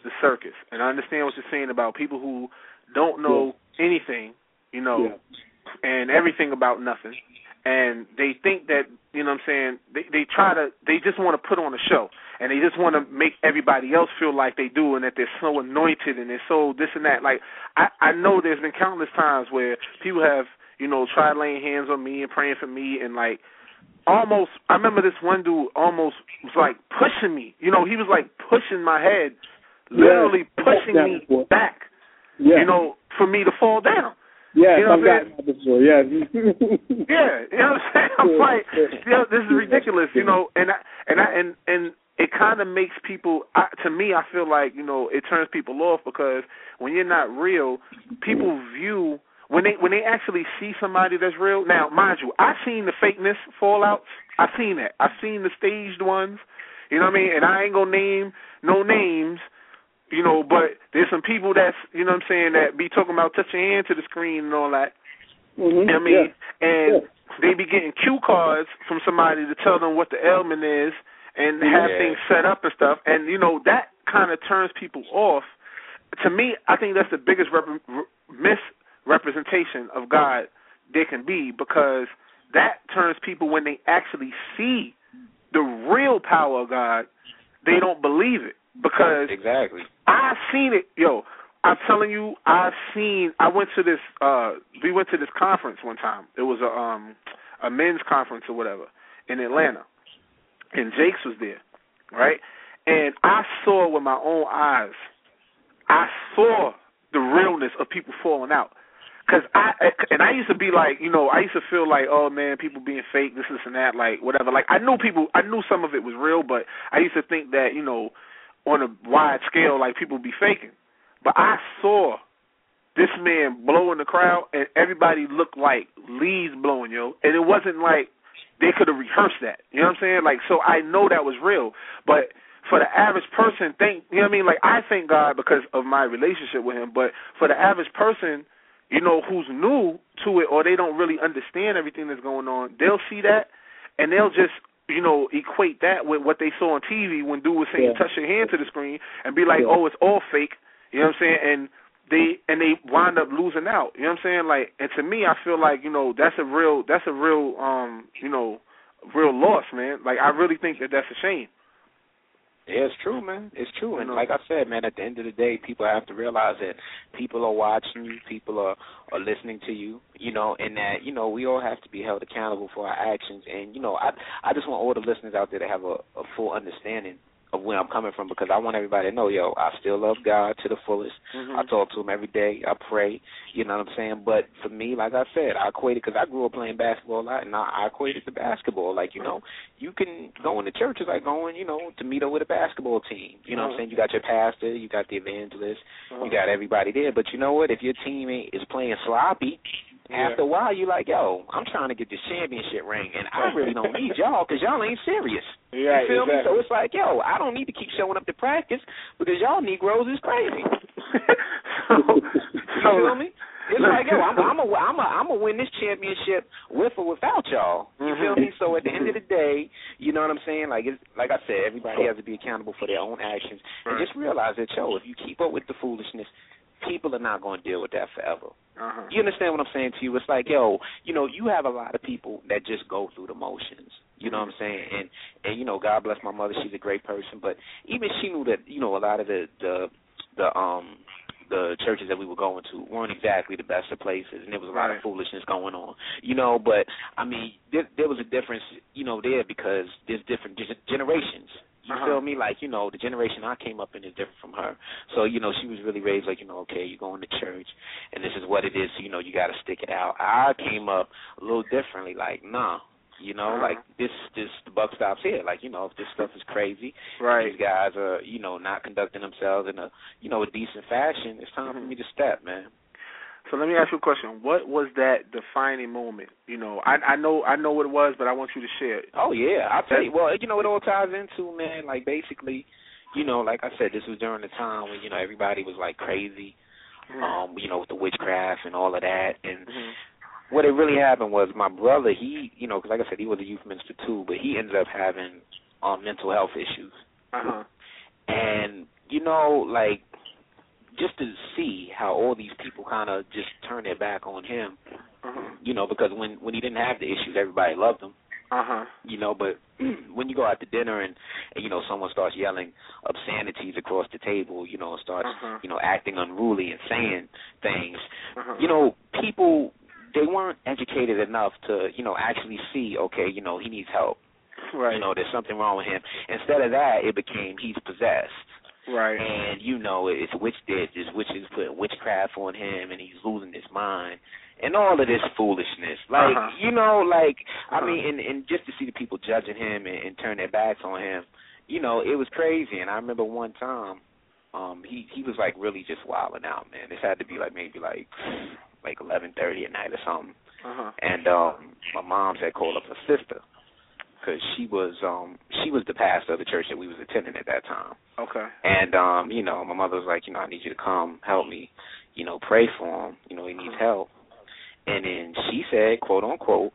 the circus. And I understand what you're saying about people who don't know yeah. anything, you know, yeah. and everything about nothing. And they think that, you know what I'm saying, they, they try to, they just want to put on a show. And they just want to make everybody else feel like they do and that they're so anointed and they're so this and that. Like, I, I know there's been countless times where people have, you know, tried laying hands on me and praying for me and, like, almost, I remember this one dude almost was, like, pushing me. You know, he was, like, pushing my head, literally yeah. pushing me back, yeah. you know, for me to fall down. Yeah, you know I've gotten that before, yeah. yeah, you know what I'm saying? I'm like, you know, this is ridiculous, you know, and I, and I, and, and it kind of makes people, I, to me, I feel like, you know, it turns people off because when you're not real, people view, when they when they actually see somebody that's real, now, mind you, I've seen the fakeness fallouts. I've seen that. I've seen the staged ones, you know what I mean? And I ain't going to name no names, you know, but there's some people that's, you know what I'm saying, that be talking about touch your hand to the screen and all that. Mm-hmm. You know what I mean? Yeah. And yeah. they be getting cue cards from somebody to tell them what the ailment is and have yeah. things set up and stuff. And, you know, that kind of turns people off. To me, I think that's the biggest rep- misrepresentation of God there can be, because that turns people, when they actually see the real power of God, they don't believe it. Because exactly. I've seen it. Yo, I'm telling you, I've seen, I went to this, uh, we went to this conference one time. It was a, um, a men's conference or whatever in Atlanta. And Jakes was there, right? And I saw with my own eyes, I saw the realness of people falling out. Cause I and I used to be like, you know, I used to feel like, oh man, people being fake, this, this, and that, like whatever. Like I knew people, I knew some of it was real, but I used to think that, you know, on a wide scale, like people be faking. But I saw this man blow in the crowd, and everybody looked like leaves blowing, yo. And it wasn't like they could have rehearsed that. You know what I'm saying? Like, so I know that was real. But for the average person, thank you know what I mean? Like, I thank God because of my relationship with him. But for the average person, you know, who's new to it, or they don't really understand everything that's going on, they'll see that and they'll just, you know, equate that with what they saw on T V when dude was saying yeah. touch your hand to the screen and be like, yeah. oh, it's all fake. You know what I'm saying? And they and they wind up losing out. You know what I'm saying? Like, and to me, I feel like, you know, that's a real that's a real um you know real loss, man. Like, I really think that that's a shame. Yeah, it's true, man. It's true. And like I said, man, at the end of the day, people have to realize that people are watching you, people are, are listening to you, you know, and that, you know, we all have to be held accountable for our actions. And, you know, I I just want all the listeners out there to have a, a full understanding of where I'm coming from, because I want everybody to know, yo, I still love God to the fullest. Mm-hmm. I talk to him every day. I pray, you know what I'm saying? But for me, like I said, I equate it, because I grew up playing basketball a lot, and I, I equate it to basketball. Like, you know, you can go into churches like going, you know, to meet up with a basketball team. You know uh-huh. what I'm saying? You got your pastor, you got the evangelist, uh-huh. you got everybody there. But you know what? If your teammate is playing sloppy, yeah. after a while, you're like, yo, I'm trying to get this championship ring, and I really don't need y'all because y'all ain't serious. Yeah, you feel exactly. me? So it's like, yo, I don't need to keep showing up to practice because y'all Negroes is crazy. so, you feel me? It's like, yo, I'm I'm a, I'm a, I'm a win this championship with or without y'all. You mm-hmm. feel me? So at the end of the day, you know what I'm saying? Like it's, like I said, everybody has to be accountable for their own actions, right. and just realize that, yo, if you keep up with the foolishness, people are not going to deal with that forever. Uh-huh. You understand what I'm saying to you? It's like, yo, you know, you have a lot of people that just go through the motions. You know what I'm saying? And, and you know, God bless my mother. She's a great person. But even she knew that, you know, a lot of the, the, the um, the churches that we were going to weren't exactly the best of places, and there was a lot right. of foolishness going on. You know, but, I mean, there, there was a difference, you know, there because there's different generations. You uh-huh. feel me? Like, you know, the generation I came up in is different from her. So, you know, she was really raised like, you know, okay, you're going to church, and this is what it is, so, you know, you got to stick it out. I came up a little differently, like, nah. You know, uh-huh. like, this, this, the buck stops here. Like, you know, if this stuff is crazy, right. these guys are, you know, not conducting themselves in a, you know, a decent fashion, it's time mm-hmm. for me to step, man. So let me ask you a question. What was that defining moment? You know, I I know I know what it was, but I want you to share it. Oh, yeah. I'll tell you. Well, you know, it all ties into, man, like, basically, you know, like I said, this was during the time when, you know, everybody was, like, crazy, mm-hmm. um, you know, with the witchcraft and all of that. And mm-hmm. what it really happened was my brother, he, you know, because like I said, he was a youth minister too, but he ended up having um, mental health issues. Uh-huh. And, you know, like, just to see how all these people kind of just turn their back on him, uh-huh. you know, because when, when he didn't have the issues, everybody loved him. Uh-huh. You know, but when you go out to dinner and, and, you know, someone starts yelling obscenities across the table, you know, starts, uh-huh. you know, acting unruly and saying things, uh-huh. you know, people, they weren't educated enough to, you know, actually see, okay, you know, he needs help. Right. You know, there's something wrong with him. Instead of that, it became he's possessed. Right. And, you know, it's witch ditch, it's witches putting witchcraft on him, and he's losing his mind. And all of this foolishness. Like, uh-huh. you know, like, uh-huh. I mean, and, and just to see the people judging him and, and turn their backs on him, you know, it was crazy. And I remember one time, um, he, he was, like, really just wilding out, man. This had to be, like, maybe, like, like eleven thirty at night or something. Uh-huh. And um, my mom had called up her sister because she was um, she was the pastor of the church that we was attending at that time. Okay. And, um, you know, my mother was like, you know, I need you to come help me, you know, pray for him. You know, he needs help. And then she said, quote, unquote,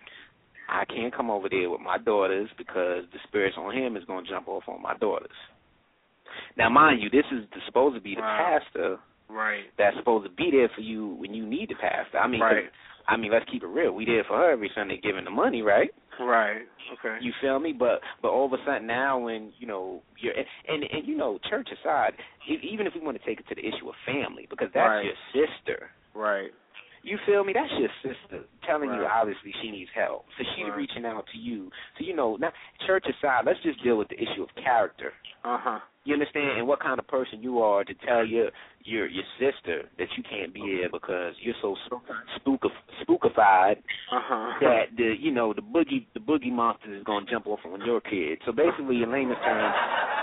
I can't come over there with my daughters because the spirits on him is going to jump off on my daughters. Now, mind you, this is supposed to be the wow. pastor right. that's supposed to be there for you when you need the pastor. I mean, right. I mean, let's keep it real. We there for her every Sunday giving the money, right? Right. Okay. You feel me? But but all of a sudden now when, you know, you're, and, and, and you know, church aside, even if we want to take it to the issue of family, because that's right. your sister. Right. You feel me? That's your sister telling right. you obviously she needs help. So she's right. reaching out to you. So, you know, now, church aside, let's just deal with the issue of character. Uh-huh. You understand? And what kind of person you are to tell your your your sister that you can't be here because you're so spook spookified uh-huh. that the you know the boogie the boogie monster is gonna jump off on your kid. So basically, in layman's terms,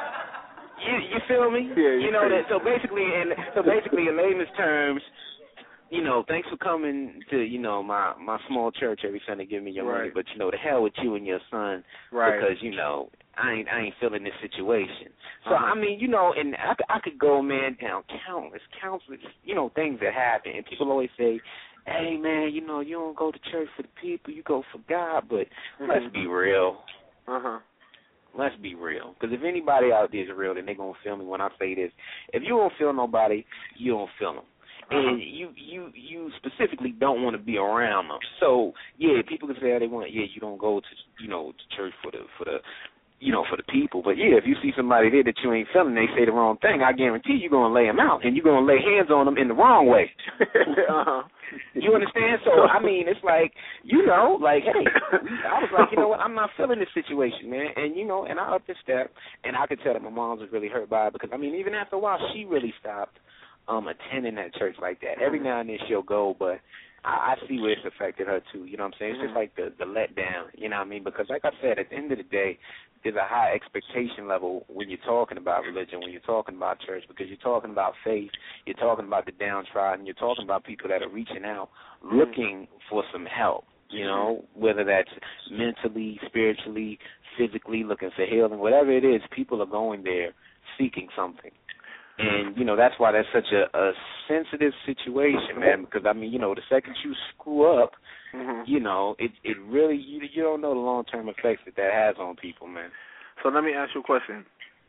you you feel me? Yeah, you know that. So basically, in so basically in layman's terms. You know, thanks for coming to, you know, my, my small church every Sunday, give me your right. money, but, you know, the hell with you and your son right. because, you know, I ain't I ain't feeling this situation. So, uh-huh. I mean, you know, and I, I could go, man, down countless, countless, you know, things that happen. And people always say, hey, man, you know, you don't go to church for the people, you go for God. But mm-hmm. let's be real. Uh-huh. Let's be real. Because if anybody out there is real, then they're going to feel me when I say this. If you don't feel nobody, you don't feel them. And you, you you specifically don't want to be around them. So yeah, people can say how they want. Yeah, you don't go to you know to church for the for the you know for the people. But yeah, if you see somebody there that you ain't feeling, they say the wrong thing. I guarantee you're gonna lay them out, and you're gonna lay hands on them in the wrong way. uh-huh. You understand? So I mean, it's like you know, like hey, I was like, you know what, I'm not feeling this situation, man. And you know, and I up this step, and I could tell that my mom was really hurt by it because I mean, even after a while, she really stopped. Um, attending that church like that. Every now and then she'll go, but I, I see where it's affected her too. You know what I'm saying? It's just like the the letdown. You know what I mean? Because like I said, at the end of the day, there's a high expectation level when you're talking about religion, when you're talking about church, because you're talking about faith, you're talking about the downtrodden, you're talking about people that are reaching out, looking for some help. You know, whether that's mentally, spiritually, physically, looking for healing, whatever it is, people are going there seeking something. And, you know, that's why that's such a, a sensitive situation, man, because, I mean, you know, the second you screw up, mm-hmm. you know, it it really, you, you don't know the long-term effects that that has on people, man. So let me ask you a question.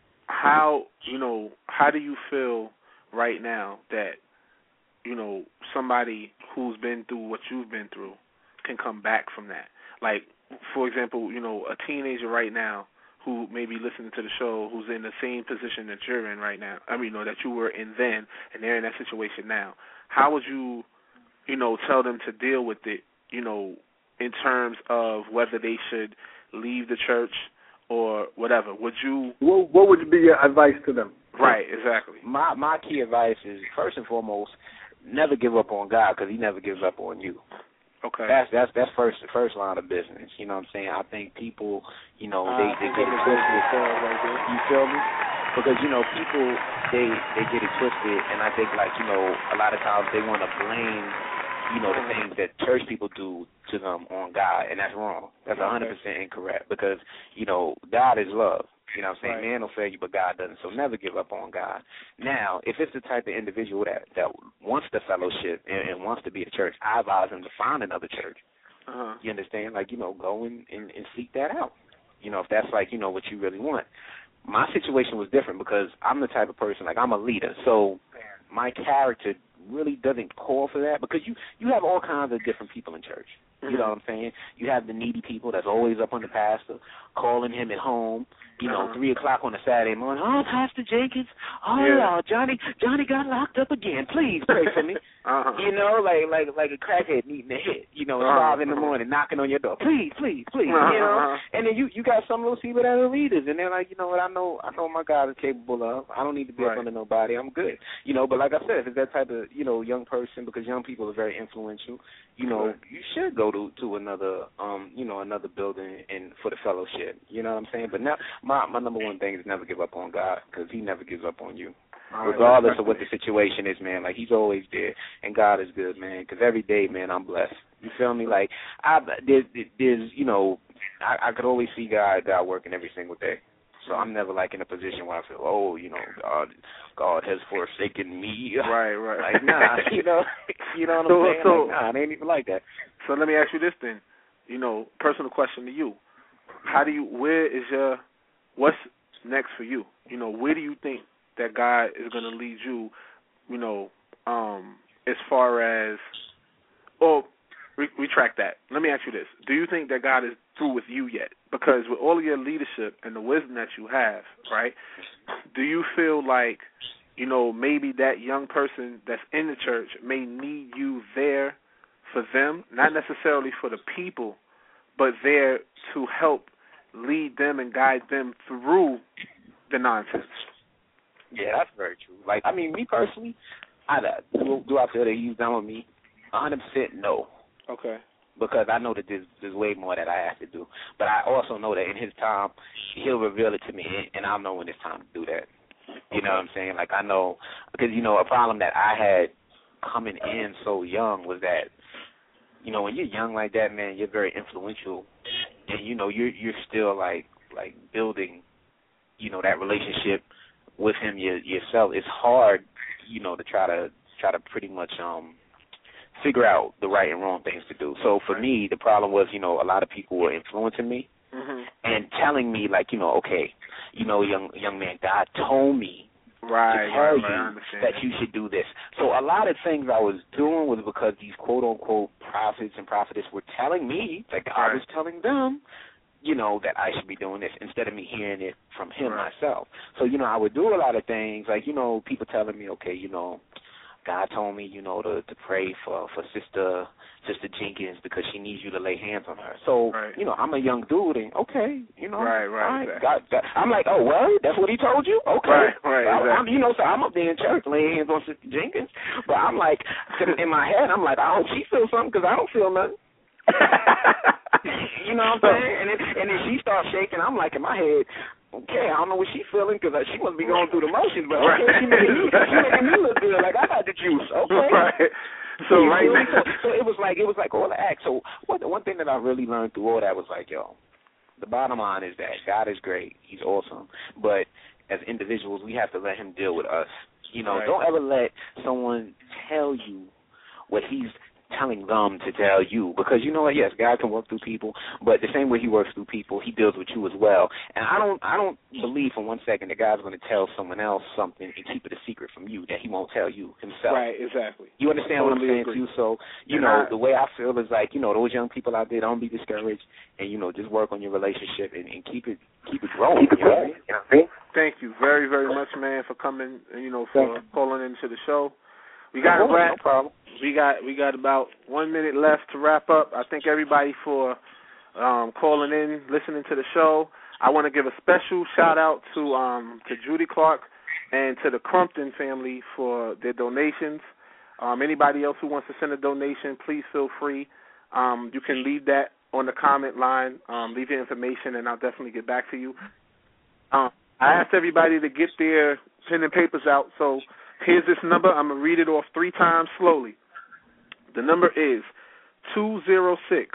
How, you know, how do you feel right now that, you know, somebody who's been through what you've been through can come back from that? Like, for example, you know, a teenager right now who may be listening to the show, who's in the same position that you're in right now, I mean, you know, that you were in then, and they're in that situation now. How would you, you know, tell them to deal with it, you know, in terms of whether they should leave the church or whatever? Would you... What, what would be your advice to them? Right, exactly. My my key advice is, first and foremost, never give up on God because he never gives up on you. Okay. That's that's that's first first line of business. You know what I'm saying? I think people, you know, they, they get it twisted. You feel me? Because, you know, people they they get it twisted, and I think like, you know, a lot of times they want to blame, you know, the things that church people do to them on God, and that's wrong. That's one hundred percent incorrect because, you know, God is love. You know what I'm saying? Right. Man will fail you, but God doesn't. So never give up on God. Now, if it's the type of individual that, that wants the fellowship and, and wants to be at church, I advise him to find another church. Uh-huh. You understand? Like, you know, go and, and, and seek that out. You know, if that's like, you know, what you really want. my situation was different because I'm the type of person, like I'm a leader, so my character really doesn't call for that because you, you have all kinds of different people in church. You know what I'm saying? You have the needy people that's always up on the pastor, calling him at home, you know, uh-huh. three o'clock on a Saturday morning. Oh, Pastor Jenkins, oh, yeah. Johnny, Johnny got locked up again. Please pray for me. Uh-huh. You know, like like like a crackhead needing a hit. You know, uh-huh. five in the morning, knocking on your door. Please, please, please. Uh-huh. You know, and then you you got some of those people that are leaders, and they're like, you know what? I know I know my God is capable of. I don't need to be right. up under nobody. I'm good. You know, but like I said, if it's that type of you know young person, because young people are very influential. You know, right. you should go to to another um you know another building and for the fellowship. You know what I'm saying? But now my my number one thing is never give up on God because He never gives up on you. All regardless right, of what the situation is, man. Like, He's always there, and God is good, man, because every day, man, I'm blessed. You feel me? Like, I, there's, there's you know, I, I could always see God, God working every single day. So I'm never, like, in a position where I feel, oh, you know, God God has forsaken me. Right, right. Like, nah, you know, you know what so, I'm saying? So, like, nah, it ain't even like that. So let me ask you this then. You know, personal question to you. How do you, where is your, what's next for you? You know, where do you think that God is going to lead you, you know, um, as far as, oh, re- retract that. Let me ask you this. Do you think that God is through with you yet? Because with all of your leadership and the wisdom that you have, right, do you feel like, you know, maybe that young person that's in the church may need you there for them, not necessarily for the people, but there to help lead them and guide them through the nonsense? Yeah, that's very true. Like, I mean, me personally, I do, do I feel that He's done with me? one hundred percent no. Okay. Because I know that there's, there's way more that I have to do. But I also know that in His time, He'll reveal it to me, and I'll know when it's time to do that. You okay. know what I'm saying? Like, I know, because, you know, a problem that I had coming in so young was that, you know, when you're young like that, man, you're very influential, and, you know, you're, you're still, like, like building, you know, that relationship with Him your, yourself. It's hard, you know, to try to try to pretty much um figure out the right and wrong things to do. So for me, the problem was, you know, a lot of people were influencing me mm-hmm. and telling me, like, you know, okay, you know, young young man, God told me right, to tell right, you right, that you should do this. So a lot of things I was doing was because these quote unquote prophets and prophetess were telling me that God right. was telling them, you know, that I should be doing this instead of me hearing it from Him right. myself. So, you know, I would do a lot of things, like, you know, people telling me, okay, you know, God told me, you know, to, to pray for, for Sister Sister Jenkins because she needs you to lay hands on her. So, right. you know, I'm a young dude, and okay, you know, right, right, right exactly. God, God, I'm like, oh, what? That's what He told you? Okay. Right, right, exactly. I'm, you know, so I'm up there in church laying hands on Sister Jenkins, but I'm like, in my head, I'm like, I hope she feels something because I don't feel nothing. You know what I'm saying? And then, and then she starts shaking. I'm like in my head, okay, I don't know what she's feeling because she must be going through the motions, but okay, right. she making me, she making me look good. Like I got the juice. Okay. Right. So right now, so, so it was like it was like all the act. So what the one thing that I really learned through all that was like, yo, the bottom line is that God is great. He's awesome, but as individuals, we have to let Him deal with us. You know, right. don't ever let someone tell you what He's telling them to tell you, because you know what? Yes, God can work through people, but the same way He works through people, He deals with you as well. And I don't, I don't believe for one second that God's going to tell someone else something and keep it a secret from you that He won't tell you Himself. Right, exactly. You understand totally what I'm saying agree. to you? So, you and know, I, the way I feel is like, you know, those young people out there, don't be discouraged, and you know, just work on your relationship and, and keep it, keep it growing. Keep it growing. You know what I mean? Thank you very, very much, man, for coming. You know, for calling into the show. We got no, to wrap. No problem. We got we got about one minute left to wrap up. I thank everybody for um, calling in, listening to the show. I want to give a special shout out to um, to Judy Clark and to the Crumpton family for their donations. Um, anybody else who wants to send a donation, please feel free. Um, you can leave that on the comment line. Um, leave your information, and I'll definitely get back to you. Um, I asked everybody to get their pen and papers out, so here's this number. I'm going to read it off three times slowly. The number is two zero six,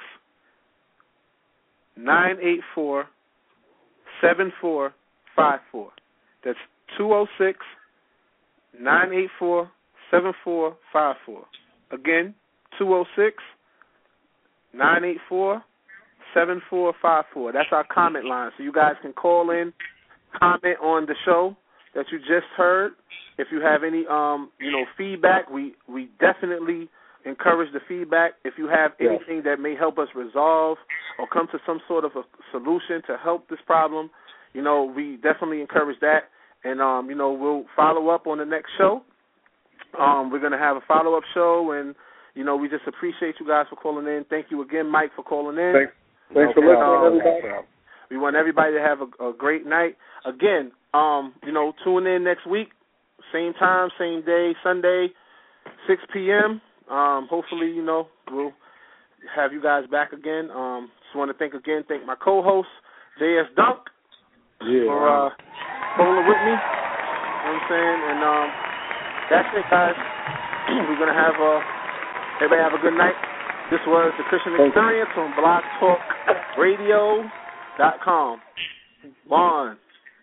nine eight four, seven four five four. That's two zero six, nine eight four, seven four five four. Again, two zero six, nine eight four, seven four five four. That's our comment line, so you guys can call in comment on the show that you just heard. If you have any, um, you know, feedback, we, we definitely encourage the feedback. If you have anything that may help us resolve or come to some sort of a solution to help this problem, you know, we definitely encourage that. And, um, you know, we'll follow up on the next show. Um, we're going to have a follow-up show, and, you know, we just appreciate you guys for calling in. Thank you again, Mike, for calling in. Thanks, Thanks okay. for listening, everybody. We want everybody to have a, a great night. Again, um, you know, tune in next week, same time, same day, Sunday, six p.m. Um, hopefully, you know, we'll have you guys back again. Um, just want to thank again, thank my co-host, J S Dunk, yeah. for uh, calling with me. You know what I'm saying? And um, that's it, guys. We're going to have, uh, everybody have a good night. This was the Christian Experience on blog talk radio dot com. One.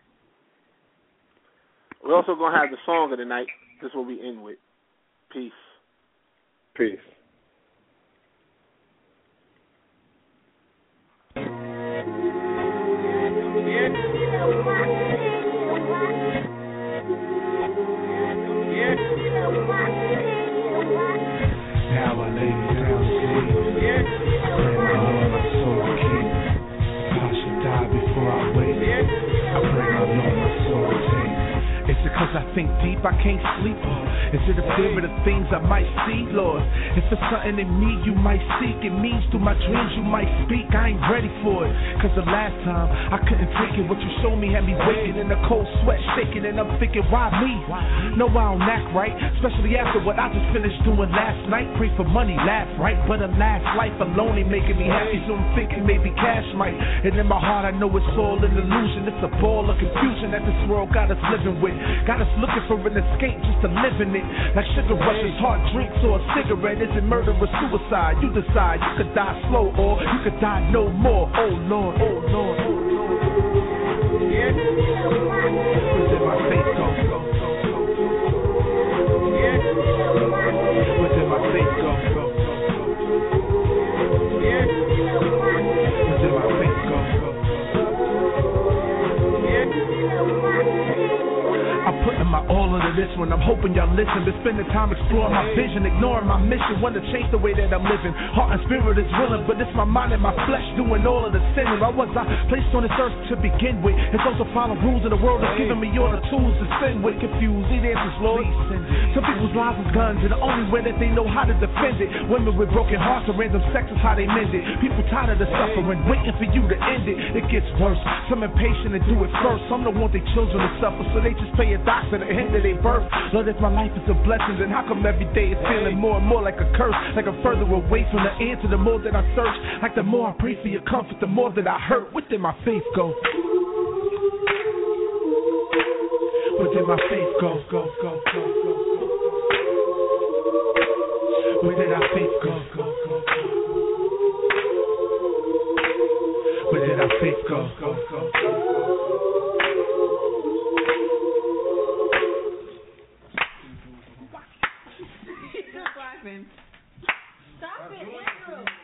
We're also going to have the song of the night. This is what we end with. Peace. Peace. Now I lay me down to sleep. I pray my Lord my soul to keep. If I should die before I wake, I pray my Lord my soul to take. Is it cause I think deep I can't sleep? Or is it a fear of the things I might see, Lord? If it's something in me you might seek, it means through my dreams you might speak. I ain't ready for it, cause the last time I couldn't take it. What you showed me had me waking in a cold sweat, shaking, and I'm thinking, why me? No, I don't act right, especially after what I just finished doing last night. Pray for money, laugh right, but a last life alone ain't making me happy, so I'm thinking maybe cash might. And in my heart I know it's all an illusion. It's a ball of confusion that this world got us living with. Got us looking for an escape just to live in it. Like sugar rushes, hard drinks, or a cigarette. Is it murder or suicide? You decide. You could die slow or you could die no more. Oh Lord, oh Lord, oh Lord. Yeah. Where did my faith go? Yeah. Where did my faith go? Yeah. Where did my faith go? I'm putting my all into this one. I'm hoping y'all listen. Been spending time exploring my vision, ignoring my mission. Want to change the way that I'm living. Heart and spirit is willing, but it's my mind and my flesh doing all of the sinning. Why was I placed on this earth to begin with? It's also follow rules of the world that's giving me all the tools to sin with. Confused, need answers, Lord. Some people's lives is guns, and the only way that they know how to defend it. Women with broken hearts and random sex is how they mend it. People tired of the suffering, waiting for you to end it. It gets worse. Some impatient and do it first. Some don't want their children to suffer, so they just pay a doctor to end their birth. Lord, if my life is a blessing, then how come every day it's feeling more and more like a curse? Like I'm further away from the answer the more that I search. Like the more I pray for your comfort, the more that I hurt. Where did my faith go? Where did my faith go? Go, go, go, go, go. Where did our faith go? Go, go, go. Where did our faith go? Go, go, go. Stop it, Andrew.